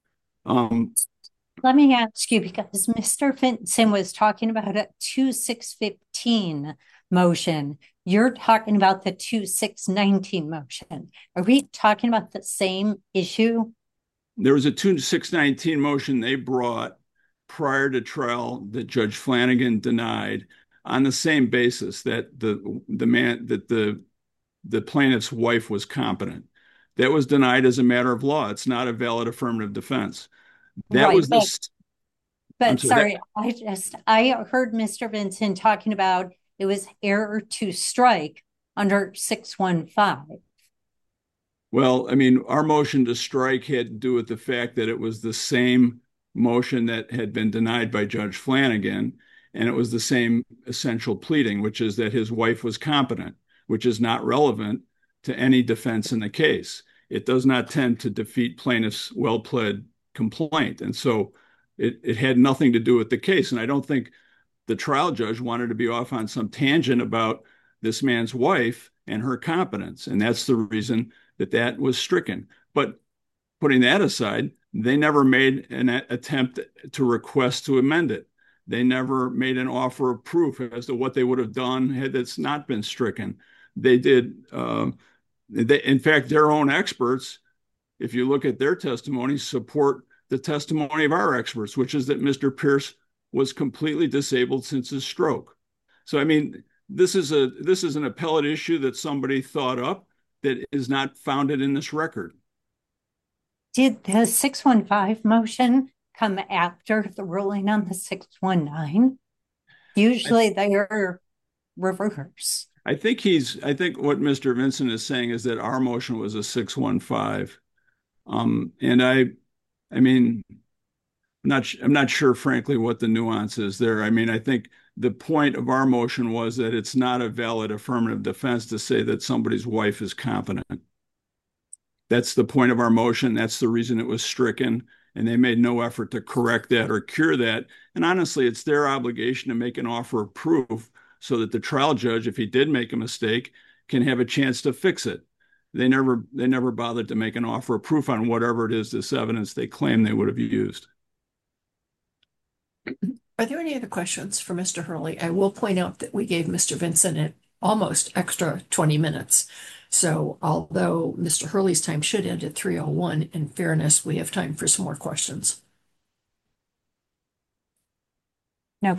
Um, Let me ask you, because Mister Vinson was talking about a two six fifteen motion. You're talking about the two six nineteen motion. Are we talking about the same issue? There was a two six nineteen motion they brought prior to trial that Judge Flanagan denied on the same basis that the the man that the the plaintiff's wife was competent. That was denied as a matter of law. It's not a valid affirmative defense. That right, was but, this. but sorry, that, I just I heard Mister Vinson talking about it was error to strike under six one five. Well, I mean, our motion to strike had to do with the fact that it was the same motion that had been denied by Judge Flanagan, and it was the same essential pleading, which is that his wife was competent, which is not relevant to any defense in the case. It does not tend to defeat plaintiff's well-pled complaint. And so it, it had nothing to do with the case. And I don't think the trial judge wanted to be off on some tangent about this man's wife and her competence. And that's the reason that that was stricken. But putting that aside, they never made an attempt to request to amend it. They never made an offer of proof as to what they would have done had it's not been stricken. They did, uh, they, in fact, their own experts, if you look at their testimony, support the testimony of our experts, which is that Mister Pierce was completely disabled since his stroke. So, I mean, this is a this is an appellate issue that somebody thought up that is not founded in this record. Did the six one five motion come after the ruling on the six one nine? Usually I, they are reverse. I think he's, I think what Mister Vinson is saying is that our motion was a six one five. Um, and I, I mean, I'm not, I'm not sure, frankly, what the nuance is there. I mean, I think the point of our motion was that it's not a valid affirmative defense to say that somebody's wife is competent. That's the point of our motion. That's the reason it was stricken. And they made no effort to correct that or cure that. And honestly, it's their obligation to make an offer of proof so that the trial judge, if he did make a mistake, can have a chance to fix it. They never they never bothered to make an offer of proof on whatever it is, this evidence they claim they would have used. Are there any other questions for Mister Hurley? I will point out that we gave Mister Vincent an almost extra twenty minutes. So although Mister Hurley's time should end at three oh one, in fairness, we have time for some more questions. No.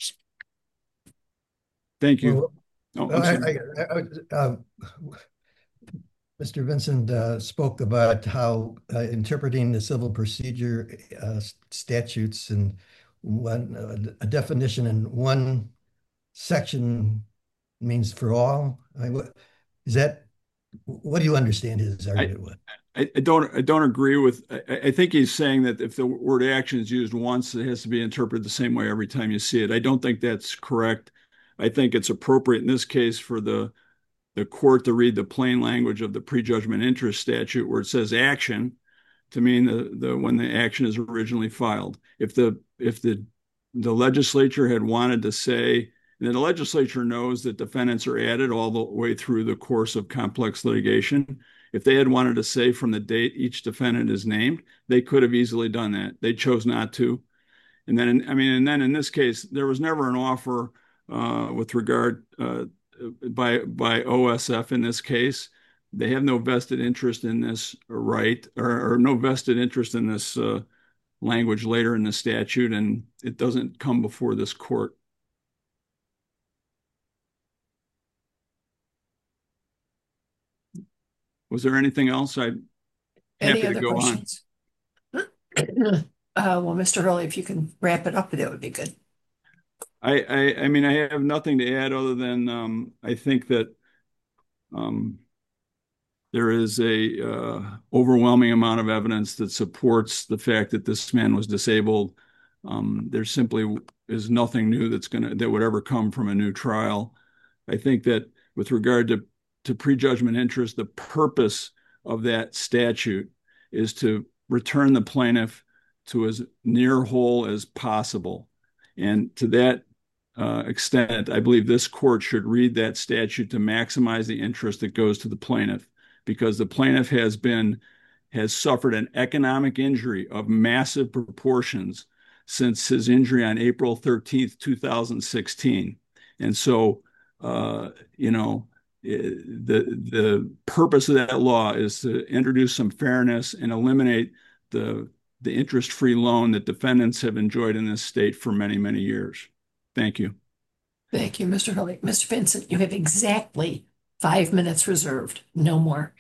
Thank you. Well, oh, I, I, I, uh, Mister Vincent uh, spoke about how uh, interpreting the civil procedure uh, statutes and one uh, a definition in one section means for all. I mean, what, is that? What do you understand his argument with? I, I don't. I don't agree with. I, I think he's saying that if the word action is used once, it has to be interpreted the same way every time you see it. I don't think that's correct. I think it's appropriate in this case for the the court to read the plain language of the prejudgment interest statute, where it says action, to mean the, the when the action is originally filed. If the if the the legislature had wanted to say, and the legislature knows that defendants are added all the way through the course of complex litigation. If they had wanted to say from the date each defendant is named, they could have easily done that. They chose not to. And then, I mean, and then in this case, there was never an offer uh, with regard uh, by by O S F in this case. They have no vested interest in this right, or, or no vested interest in this uh, language later in the statute, and it doesn't come before this court. Was there anything else? I'd Any happy other to go questions? uh, well, Mister Hurley, if you can wrap it up, that would be good. I, I, I mean, I have nothing to add other than um, I think that um, there is a uh, overwhelming amount of evidence that supports the fact that this man was disabled. Um, there simply is nothing new that's gonna that would ever come from a new trial. I think that with regard to to prejudgment interest, the purpose of that statute is to return the plaintiff to as near whole as possible. And to that uh, extent, I believe this court should read that statute to maximize the interest that goes to the plaintiff, because the plaintiff has been has suffered an economic injury of massive proportions since his injury on April thirteenth, two thousand sixteen. And so, uh, you know, the the purpose of that law is to introduce some fairness and eliminate the the interest-free loan that defendants have enjoyed in this state for many, many years. Thank you. Thank you, Mister Hurley. Mister Vincent, you have exactly five minutes reserved, no more.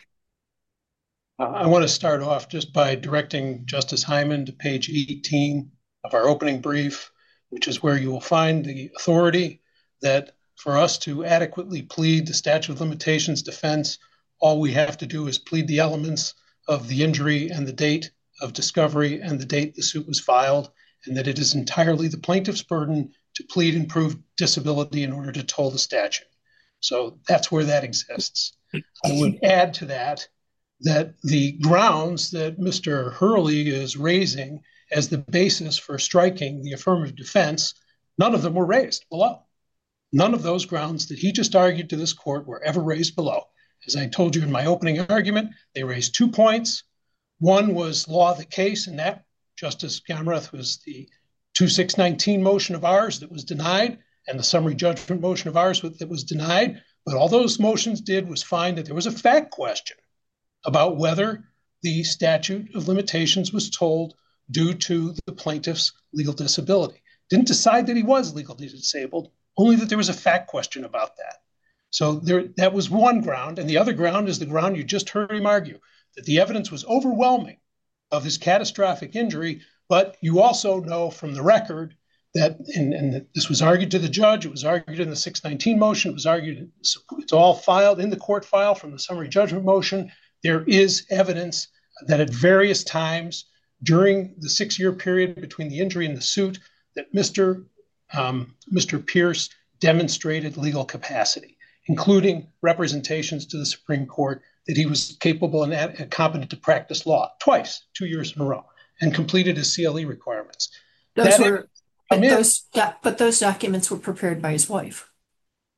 Uh, I want to start off just by directing Justice Hyman to page eighteen of our opening brief, which is where you will find the authority that for us to adequately plead the statute of limitations defense, all we have to do is plead the elements of the injury and the date of discovery and the date the suit was filed, and that it is entirely the plaintiff's burden to plead and prove disability in order to toll the statute. So that's where that exists. I would add to that that the grounds that Mister Hurley is raising as the basis for striking the affirmative defense, none of them were raised below. None of those grounds that he just argued to this court were ever raised below. As I told you in my opening argument, they raised two points. One was law of the case, and that, Justice Gamreth, was the twenty-six nineteen motion of ours that was denied, and the summary judgment motion of ours that was denied. But all those motions did was find that there was a fact question about whether the statute of limitations was tolled due to the plaintiff's legal disability. Didn't decide that he was legally disabled, only that there was a fact question about that. So there, that was one ground. And the other ground is the ground you just heard him argue, that the evidence was overwhelming of his catastrophic injury. But you also know from the record that, and, and this was argued to the judge, it was argued in the six nineteen motion, it was argued, it's all filed in the court file from the summary judgment motion. There is evidence that at various times during the six-year period between the injury and the suit, that Mister Um, Mister Pierce demonstrated legal capacity, including representations to the Supreme Court that he was capable and competent to practice law twice, two years in a row, and completed his C L E requirements. Those That were, but those, but those documents were prepared by his wife.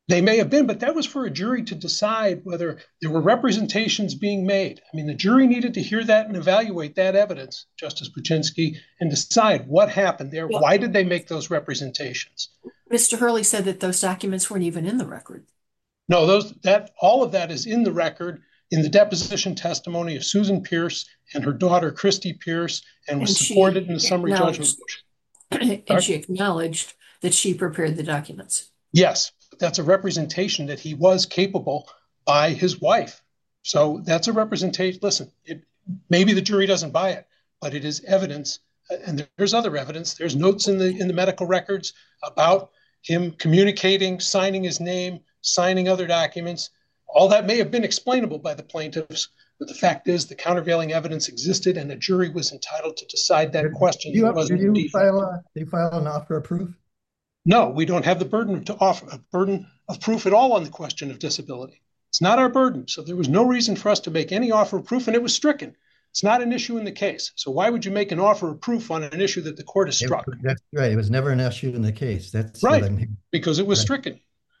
They may have been, but that was for a jury to decide whether there were representations being made. I mean, the jury needed to hear that and evaluate that evidence, Justice Puchinsky, and decide what happened there. Well, Why did they make those representations? Mister Hurley said that those documents weren't even in the record. No, those that all of that is in the record in the deposition testimony of Susan Pierce and her daughter Christy Pierce, and was And supported she in the summary judgment. acknowledged, and Sorry? she acknowledged that she prepared the documents. Yes, but that's a representation that he was capable by his wife. So that's a representation. Listen, it, maybe the jury doesn't buy it, but it is evidence, uh, and there's other evidence. There's notes in the in the medical records about him communicating, signing his name, signing other documents. All that may have been explainable by the plaintiffs, but the fact is the countervailing evidence existed, and a jury was entitled to decide that question. Did you, It wasn't did you defect. file a, did you file an offer of proof? No, we don't have the burden to offer a burden of proof at all on the question of disability. It's not our burden. So there was no reason for us to make any offer of proof, and it was stricken. It's not an issue in the case. So why would you make an offer of proof on an issue that the court has struck? It, that's right. It was never an issue in the case. That's right, what I'm hearing. Because it was Right. stricken.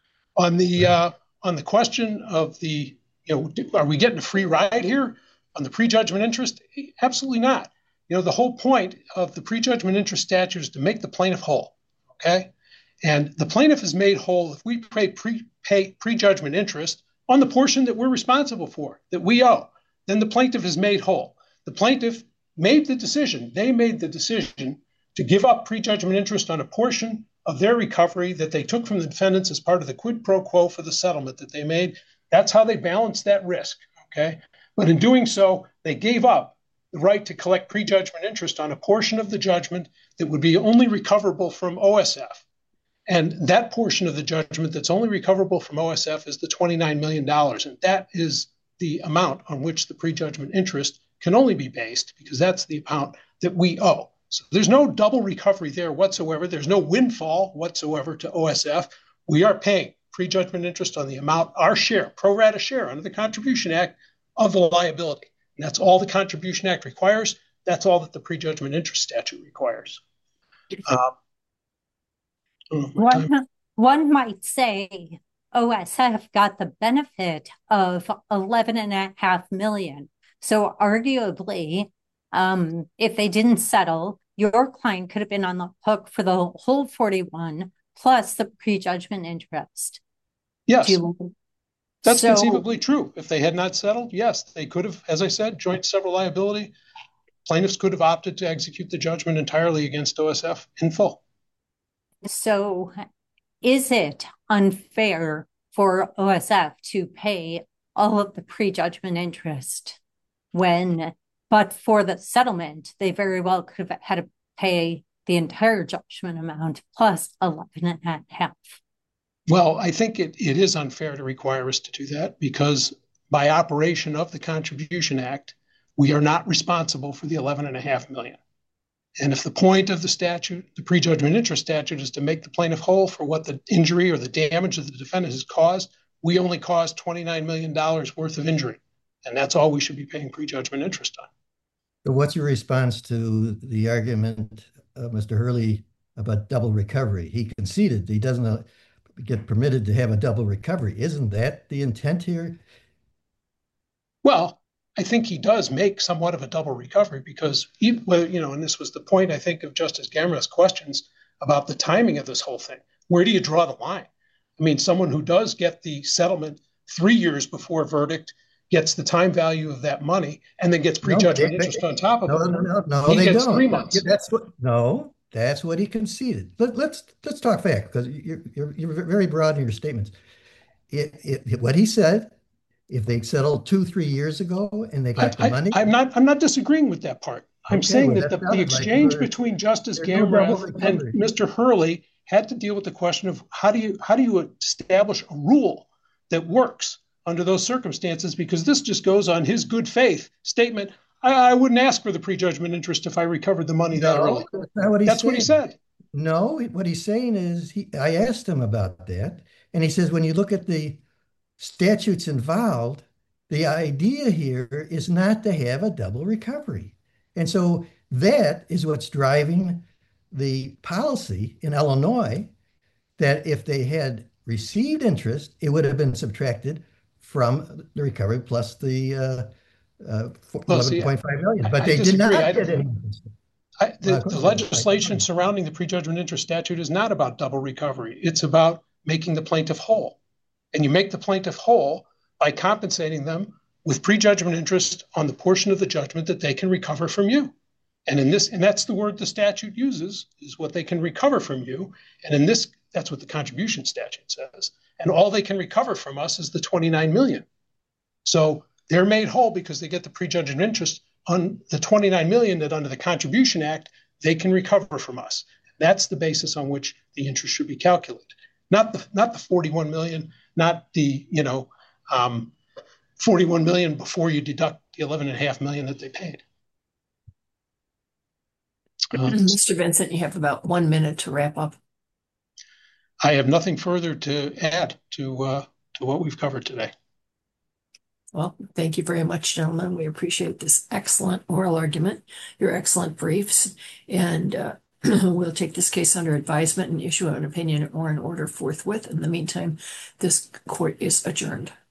On the uh, on the question of the, you know, are we getting a free ride here on the prejudgment interest? Absolutely not. You know, the whole point of the prejudgment interest statute is to make the plaintiff whole. Okay. And the plaintiff is made whole if we pay, pre, pay prejudgment interest on the portion that we're responsible for, that we owe. Then the plaintiff is made whole. The plaintiff made the decision. They made the decision to give up prejudgment interest on a portion of their recovery that they took from the defendants as part of the quid pro quo for the settlement that they made. That's how they balanced that risk. Okay. But in doing so, they gave up the right to collect prejudgment interest on a portion of the judgment that would be only recoverable from O S F. And that portion of the judgment that's only recoverable from O S F is the twenty-nine million dollars. And that is the amount on which the prejudgment interest can only be based, because that's the amount that we owe. So there's no double recovery there whatsoever. There's no windfall whatsoever to O S F. We are paying prejudgment interest on the amount, our share, pro rata share under the Contribution Act of the liability. And that's all the Contribution Act requires. That's all that the prejudgment interest statute requires. Um, One, one might say O S F got the benefit of eleven and a half million. So arguably, um, if they didn't settle, your client could have been on the hook for the whole forty-one plus the prejudgment interest. Yes, you, that's so, conceivably true. If they had not settled, yes, they could have, as I said, joint several liability. Plaintiffs could have opted to execute the judgment entirely against O S F in full. So is it unfair for O S F to pay all of the prejudgment interest when, but for the settlement, they very well could have had to pay the entire judgment amount plus eleven and a half? Well, I think it, it is unfair to require us to do that, because by operation of the Contribution Act, we are not responsible for the eleven and a half million. And if the point of the statute, the prejudgment interest statute, is to make the plaintiff whole for what the injury or the damage that the defendant has caused, we only caused twenty-nine million dollars worth of injury. And that's all we should be paying prejudgment interest on. So what's your response to the argument of Mister Hurley about double recovery? He conceded he doesn't uh, get permitted to have a double recovery. Isn't that the intent here? Well, I think he does make somewhat of a double recovery, because, he, well, you know, and this was the point, I think, of Justice Gamera's questions about the timing of this whole thing. Where do you draw the line? I mean, someone who does get the settlement three years before verdict gets the time value of that money and then gets prejudgment no, they, interest on top of no, it. No, no, no, he they gets don't. three months. That's what, no, that's what he conceded. Let, let's let's talk fact, because you're, you're, you're very broad in your statements. It, it, what he said, if they settled two, three years ago and they got I, the money. I, I'm not I'm not disagreeing with that part. I'm okay, saying well, that the, the the exchange like between Justice no Gamera and Mister Hurley had to deal with the question of how do you how do you establish a rule that works under those circumstances, because this just goes on his good faith statement. I, I wouldn't ask for the prejudgment interest if I recovered the money no, that early. That's, not what, he's that's what he said. No, what he's saying is, he, I asked him about that, and he says when you look at the statutes involved, the idea here is not to have a double recovery. And so that is what's driving the policy in Illinois, that if they had received interest, it would have been subtracted from the recovery plus the uh, uh, Well, see, eleven point five million. But I they did disagree. not I get don't- any interest. I, the, Uh, go the ahead. legislation surrounding the prejudgment interest statute is not about double recovery. It's about making the plaintiff whole. And you make the plaintiff whole by compensating them with prejudgment interest on the portion of the judgment that they can recover from you. And in this, and that's the word the statute uses, is what they can recover from you. And in this, that's what the contribution statute says. And all they can recover from us is the twenty-nine million. So they're made whole because they get the prejudgment interest on the twenty-nine million that under the Contribution Act, they can recover from us. That's the basis on which the interest should be calculated. Not the, not the forty-one million, not the, you know, um, forty-one million before you deduct the eleven and a half million that they paid. Uh, Mister Vincent, you have about one minute to wrap up. I have nothing further to add to uh, to what we've covered today. Well, thank you very much, gentlemen. We appreciate this excellent oral argument, your excellent briefs, and uh, we'll take this case under advisement and issue an opinion or an order forthwith. In the meantime, this court is adjourned.